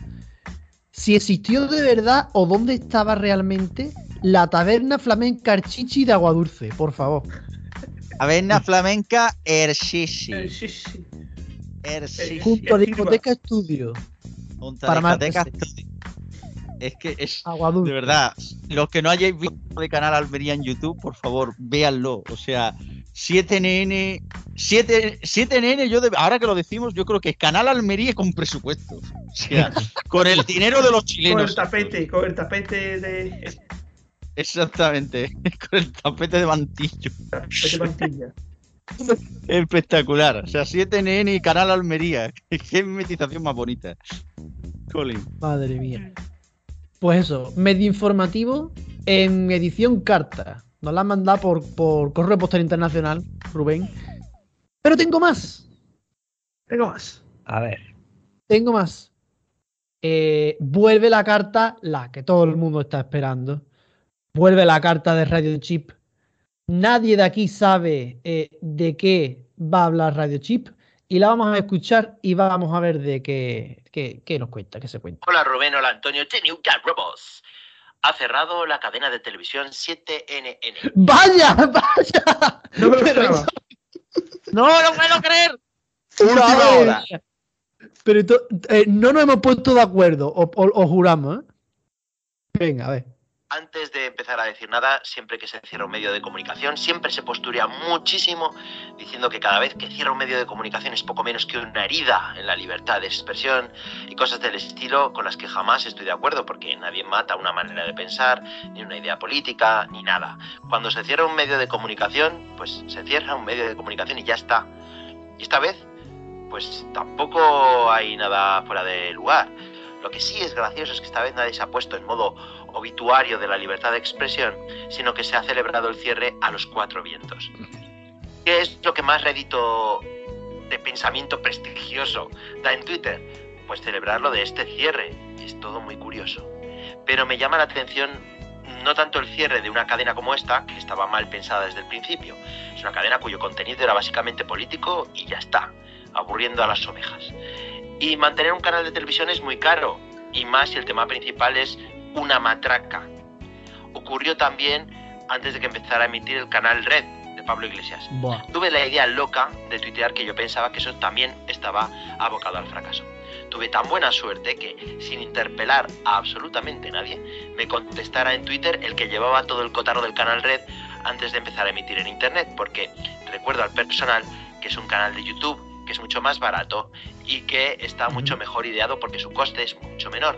si existió de verdad o dónde estaba realmente la taberna flamenca Archichi de Aguadulce, por favor. Taberna flamenca Erchichi. Erchichi. Erchichi. Junto a Discoteca Estudio. Junto para a más Discoteca veces. Estudio. Es que es Aguadulce. de verdad, los que no hayáis visto de Canal Almería en YouTube, por favor, véanlo. O sea, siete N N, siete, siete N N, yo de- ahora que lo decimos, yo creo que es Canal Almería con presupuesto. O sea, con el dinero de los Con chilenos. el tapete, con el tapete de. Exactamente, con el tapete de mantillo. de mantilla. Espectacular. O sea, siete N N y Canal Almería. Qué metización más bonita. Colin. Madre mía. Pues eso, medio informativo en edición carta. Nos la han mandado por, por correo postal internacional, Rubén. Pero tengo más. Tengo más. A ver. Tengo más. Eh, vuelve la carta, la que todo el mundo está esperando. Vuelve la carta de Radio Chip. Nadie de aquí sabe eh, de qué va a hablar Radio Chip. Y la vamos a escuchar y vamos a ver de qué, qué, qué nos cuenta, qué se cuenta. Hola Rubén, hola Antonio, The New Cat Robots. Ha cerrado la cadena de televisión siete N N. ¡Vaya! ¡Vaya! No me lo Pero esperaba. eso- ¡No lo puedo creer! Última Madre hora. mía. Pero to- eh, no nos hemos puesto de acuerdo, o, o- o juramos, ¿eh? Venga, a ver. Antes de empezar a decir nada, siempre que se cierra un medio de comunicación, siempre se posturea muchísimo diciendo que cada vez que cierra un medio de comunicación es poco menos que una herida en la libertad de expresión y cosas del estilo con las que jamás estoy de acuerdo, porque nadie mata una manera de pensar, ni una idea política, ni nada. Cuando se cierra un medio de comunicación, pues se cierra un medio de comunicación y ya está. Y esta vez, pues tampoco hay nada fuera de lugar. Lo que sí es gracioso es que esta vez nadie se ha puesto en modo obituario de la libertad de expresión, sino que se ha celebrado el cierre a los cuatro vientos. ¿Qué es lo que más rédito de pensamiento prestigioso da en Twitter? Pues celebrarlo de este cierre. Es todo muy curioso. Pero me llama la atención no tanto el cierre de una cadena como esta, que estaba mal pensada desde el principio. Es una cadena cuyo contenido era básicamente político y ya está, aburriendo a las ovejas. Y mantener un canal de televisión es muy caro, y más si el tema principal es una matraca. Ocurrió también antes de que empezara a emitir el canal Red de Pablo Iglesias. Buah. Tuve la idea loca de tuitear que yo pensaba que eso también estaba abocado al fracaso. Tuve tan buena suerte que, sin interpelar a absolutamente nadie, me contestara en Twitter el que llevaba todo el cotarro del canal Red antes de empezar a emitir en internet, porque recuerdo al personal que es un canal de YouTube que es mucho más barato y que está mucho mejor ideado porque su coste es mucho menor.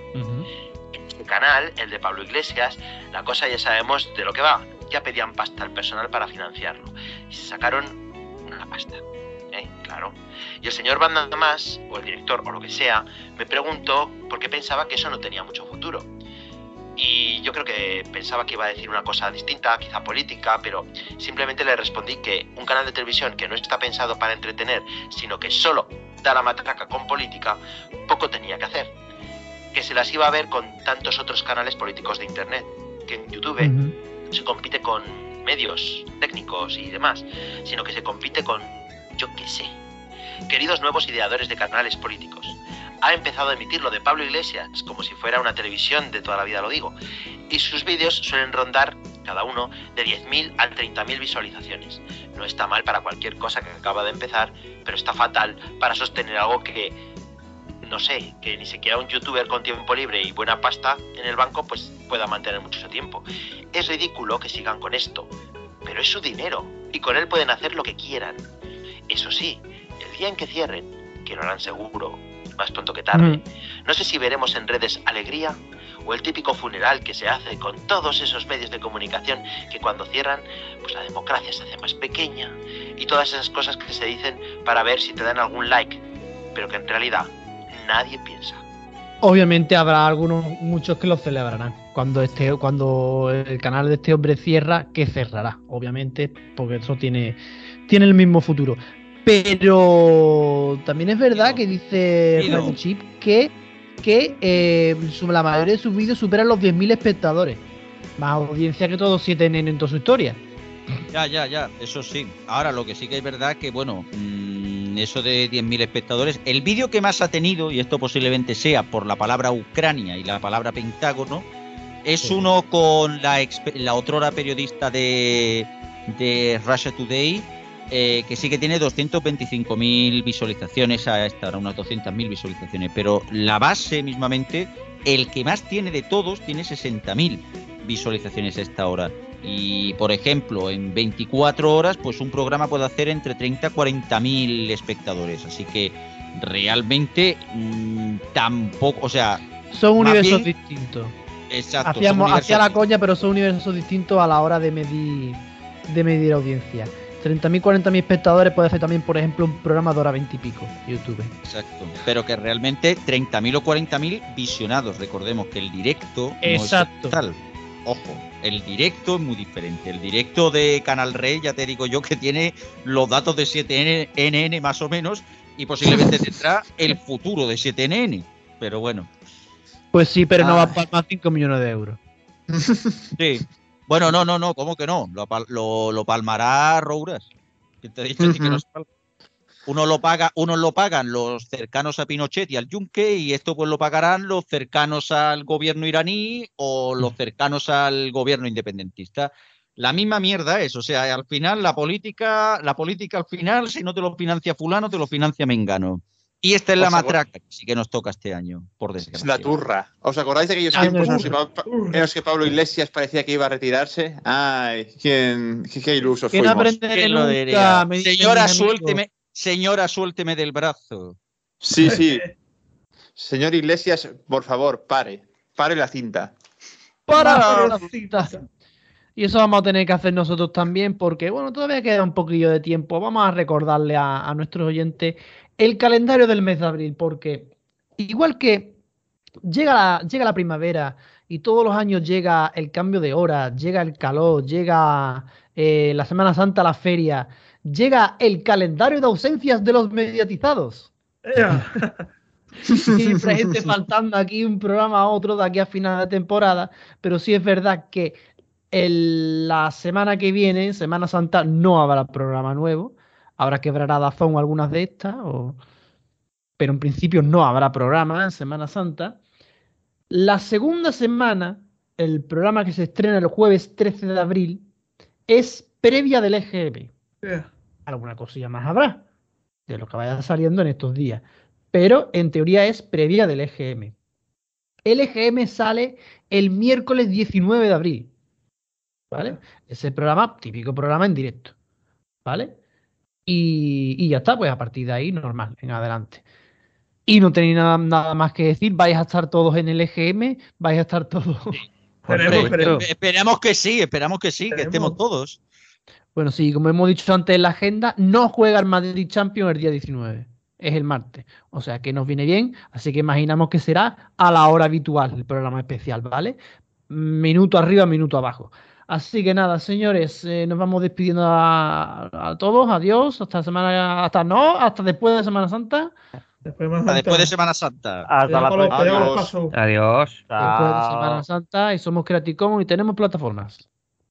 En este canal, el de Pablo Iglesias, la cosa ya sabemos de lo que va. Ya pedían pasta al personal para financiarlo y se sacaron una pasta. ¿Eh? Claro. Y el señor Bandamás, o el director, o lo que sea, me preguntó por qué pensaba que eso no tenía mucho futuro. Y yo creo que pensaba que iba a decir una cosa distinta, quizá política, pero simplemente le respondí que un canal de televisión que no está pensado para entretener, sino que solo da la matraca con política, poco tenía que hacer. Que se las iba a ver con tantos otros canales políticos de internet, que en YouTube no se compite con medios técnicos y demás, sino que se compite con, yo qué sé. Queridos nuevos ideadores de canales políticos, ha empezado a emitir lo de Pablo Iglesias como si fuera una televisión de toda la vida, lo digo, y sus vídeos suelen rondar, cada uno, de diez mil a treinta mil visualizaciones. No está mal para cualquier cosa que acaba de empezar, pero está fatal para sostener algo que no sé, que ni siquiera un youtuber con tiempo libre y buena pasta en el banco pues pueda mantener mucho tiempo. Es ridículo que sigan con esto, pero es su dinero y con él pueden hacer lo que quieran. Eso sí, el día en que cierren, que lo harán seguro, más pronto que tarde, mm. no sé si veremos en redes alegría o el típico funeral que se hace con todos esos medios de comunicación que cuando cierran, pues la democracia se hace más pequeña y todas esas cosas que se dicen para ver si te dan algún like, pero que en realidad nadie piensa. Obviamente habrá algunos, muchos que lo celebrarán cuando este, cuando el canal de este hombre cierra, que cerrará, obviamente, porque eso tiene, tiene el mismo futuro. Pero también es verdad que dice Radio Chip que, que eh, la mayoría de sus vídeos superan los diez mil espectadores. Más audiencia que todos siete N N en toda su historia. Ya, ya, ya, eso sí. Ahora, lo que sí que es verdad que, bueno, mmm, eso de diez mil espectadores, el vídeo que más ha tenido, y esto posiblemente sea por la palabra Ucrania y la palabra Pentágono, es sí. uno con la, la otrora periodista de, de Russia Today, eh, que sí que tiene doscientas veinticinco mil visualizaciones a esta hora, unas doscientas mil visualizaciones, pero la base mismamente, el que más tiene de todos, tiene sesenta mil visualizaciones a esta hora. Y, por ejemplo, en veinticuatro horas, pues un programa puede hacer entre treinta a cuarenta mil espectadores. Así que realmente mmm, tampoco, o sea... Son universos bien, distintos. Exacto. Hacíamos, universos hacía la coña, pero son universos distintos a la hora de medir, de medir audiencia. treinta mil, cuarenta mil espectadores puede hacer también, por ejemplo, un programa de hora veinte y pico, YouTube. Exacto. Pero que realmente treinta mil o cuarenta mil visionados. Recordemos que el directo Exacto. no es tal. Ojo, el directo es muy diferente. El directo de Canal Rey, ya te digo yo, que tiene los datos de siete N N más o menos, y posiblemente tendrá el futuro de siete N N. Pero bueno. Pues sí, pero ah. no va a palmar cinco millones de euros. Sí. Bueno, no, no, no, ¿cómo que no? Lo, lo, lo palmará Rouras. ¿Quién te ha dicho uh-huh. que no se palma? Uno lo paga, unos lo pagan los cercanos a Pinochet y al Yunque, y esto pues lo pagarán los cercanos al gobierno iraní o los cercanos al gobierno independentista. La misma mierda es, o sea, al final la política, la política al final, si no te lo financia fulano, te lo financia mengano. Y esta es la matraca que sí que nos toca este año, por desgracia. Es la turra. ¿Os acordáis de aquellos tiempos en los, que, en los que Pablo Iglesias parecía que iba a retirarse? Ay, quién, qué, qué ilusos fuimos. aprenderé nunca? Señora, suélteme. Señora, suélteme del brazo. Sí, sí. Señor Iglesias, por favor, pare. Pare la cinta. Para la cinta. Y eso vamos a tener que hacer nosotros también porque, bueno, todavía queda un poquillo de tiempo. Vamos a recordarle a, a nuestros oyentes el calendario del mes de abril, porque igual que llega la, llega la primavera y todos los años llega el cambio de hora, llega el calor, llega eh, la Semana Santa, la feria... Llega el calendario de ausencias de los mediatizados. Siempre hay gente faltando aquí un programa a otro de aquí a final de temporada, pero sí es verdad que el, la semana que viene, Semana Santa, no habrá programa nuevo. Habrá quebrará Dazón o algunas de estas, o... pero en principio no habrá programa en Semana Santa. La segunda semana, el programa que se estrena el jueves trece de abril, es previa del E G M. Yeah. Alguna cosilla más habrá de lo que vaya saliendo en estos días, pero en teoría es previa del E G M. El E G M sale el miércoles diecinueve de abril, ¿vale? Ese programa, típico programa en directo, ¿vale? Y, y ya está, pues a partir de ahí normal, en adelante. Y no tenéis nada, nada más que decir, vais a estar todos en el E G M, vais a estar todos... Sí. Esperemos, esperemos. esperamos que sí, esperamos que sí, esperemos. Que estemos todos. Bueno, sí, como hemos dicho antes en la agenda, no juega el Madrid Champions el día diecinueve. Es el martes. O sea que nos viene bien. Así que imaginamos que será a la hora habitual el programa especial, ¿vale? Minuto arriba, minuto abajo. Así que nada, señores, eh, nos vamos despidiendo a, a todos. Adiós. Hasta semana, hasta no, hasta después de Semana Santa. Después de, hasta después de Semana Santa. Hasta la próxima. Adiós. Adiós. Después de Semana Santa y somos Creative Commons y tenemos plataformas.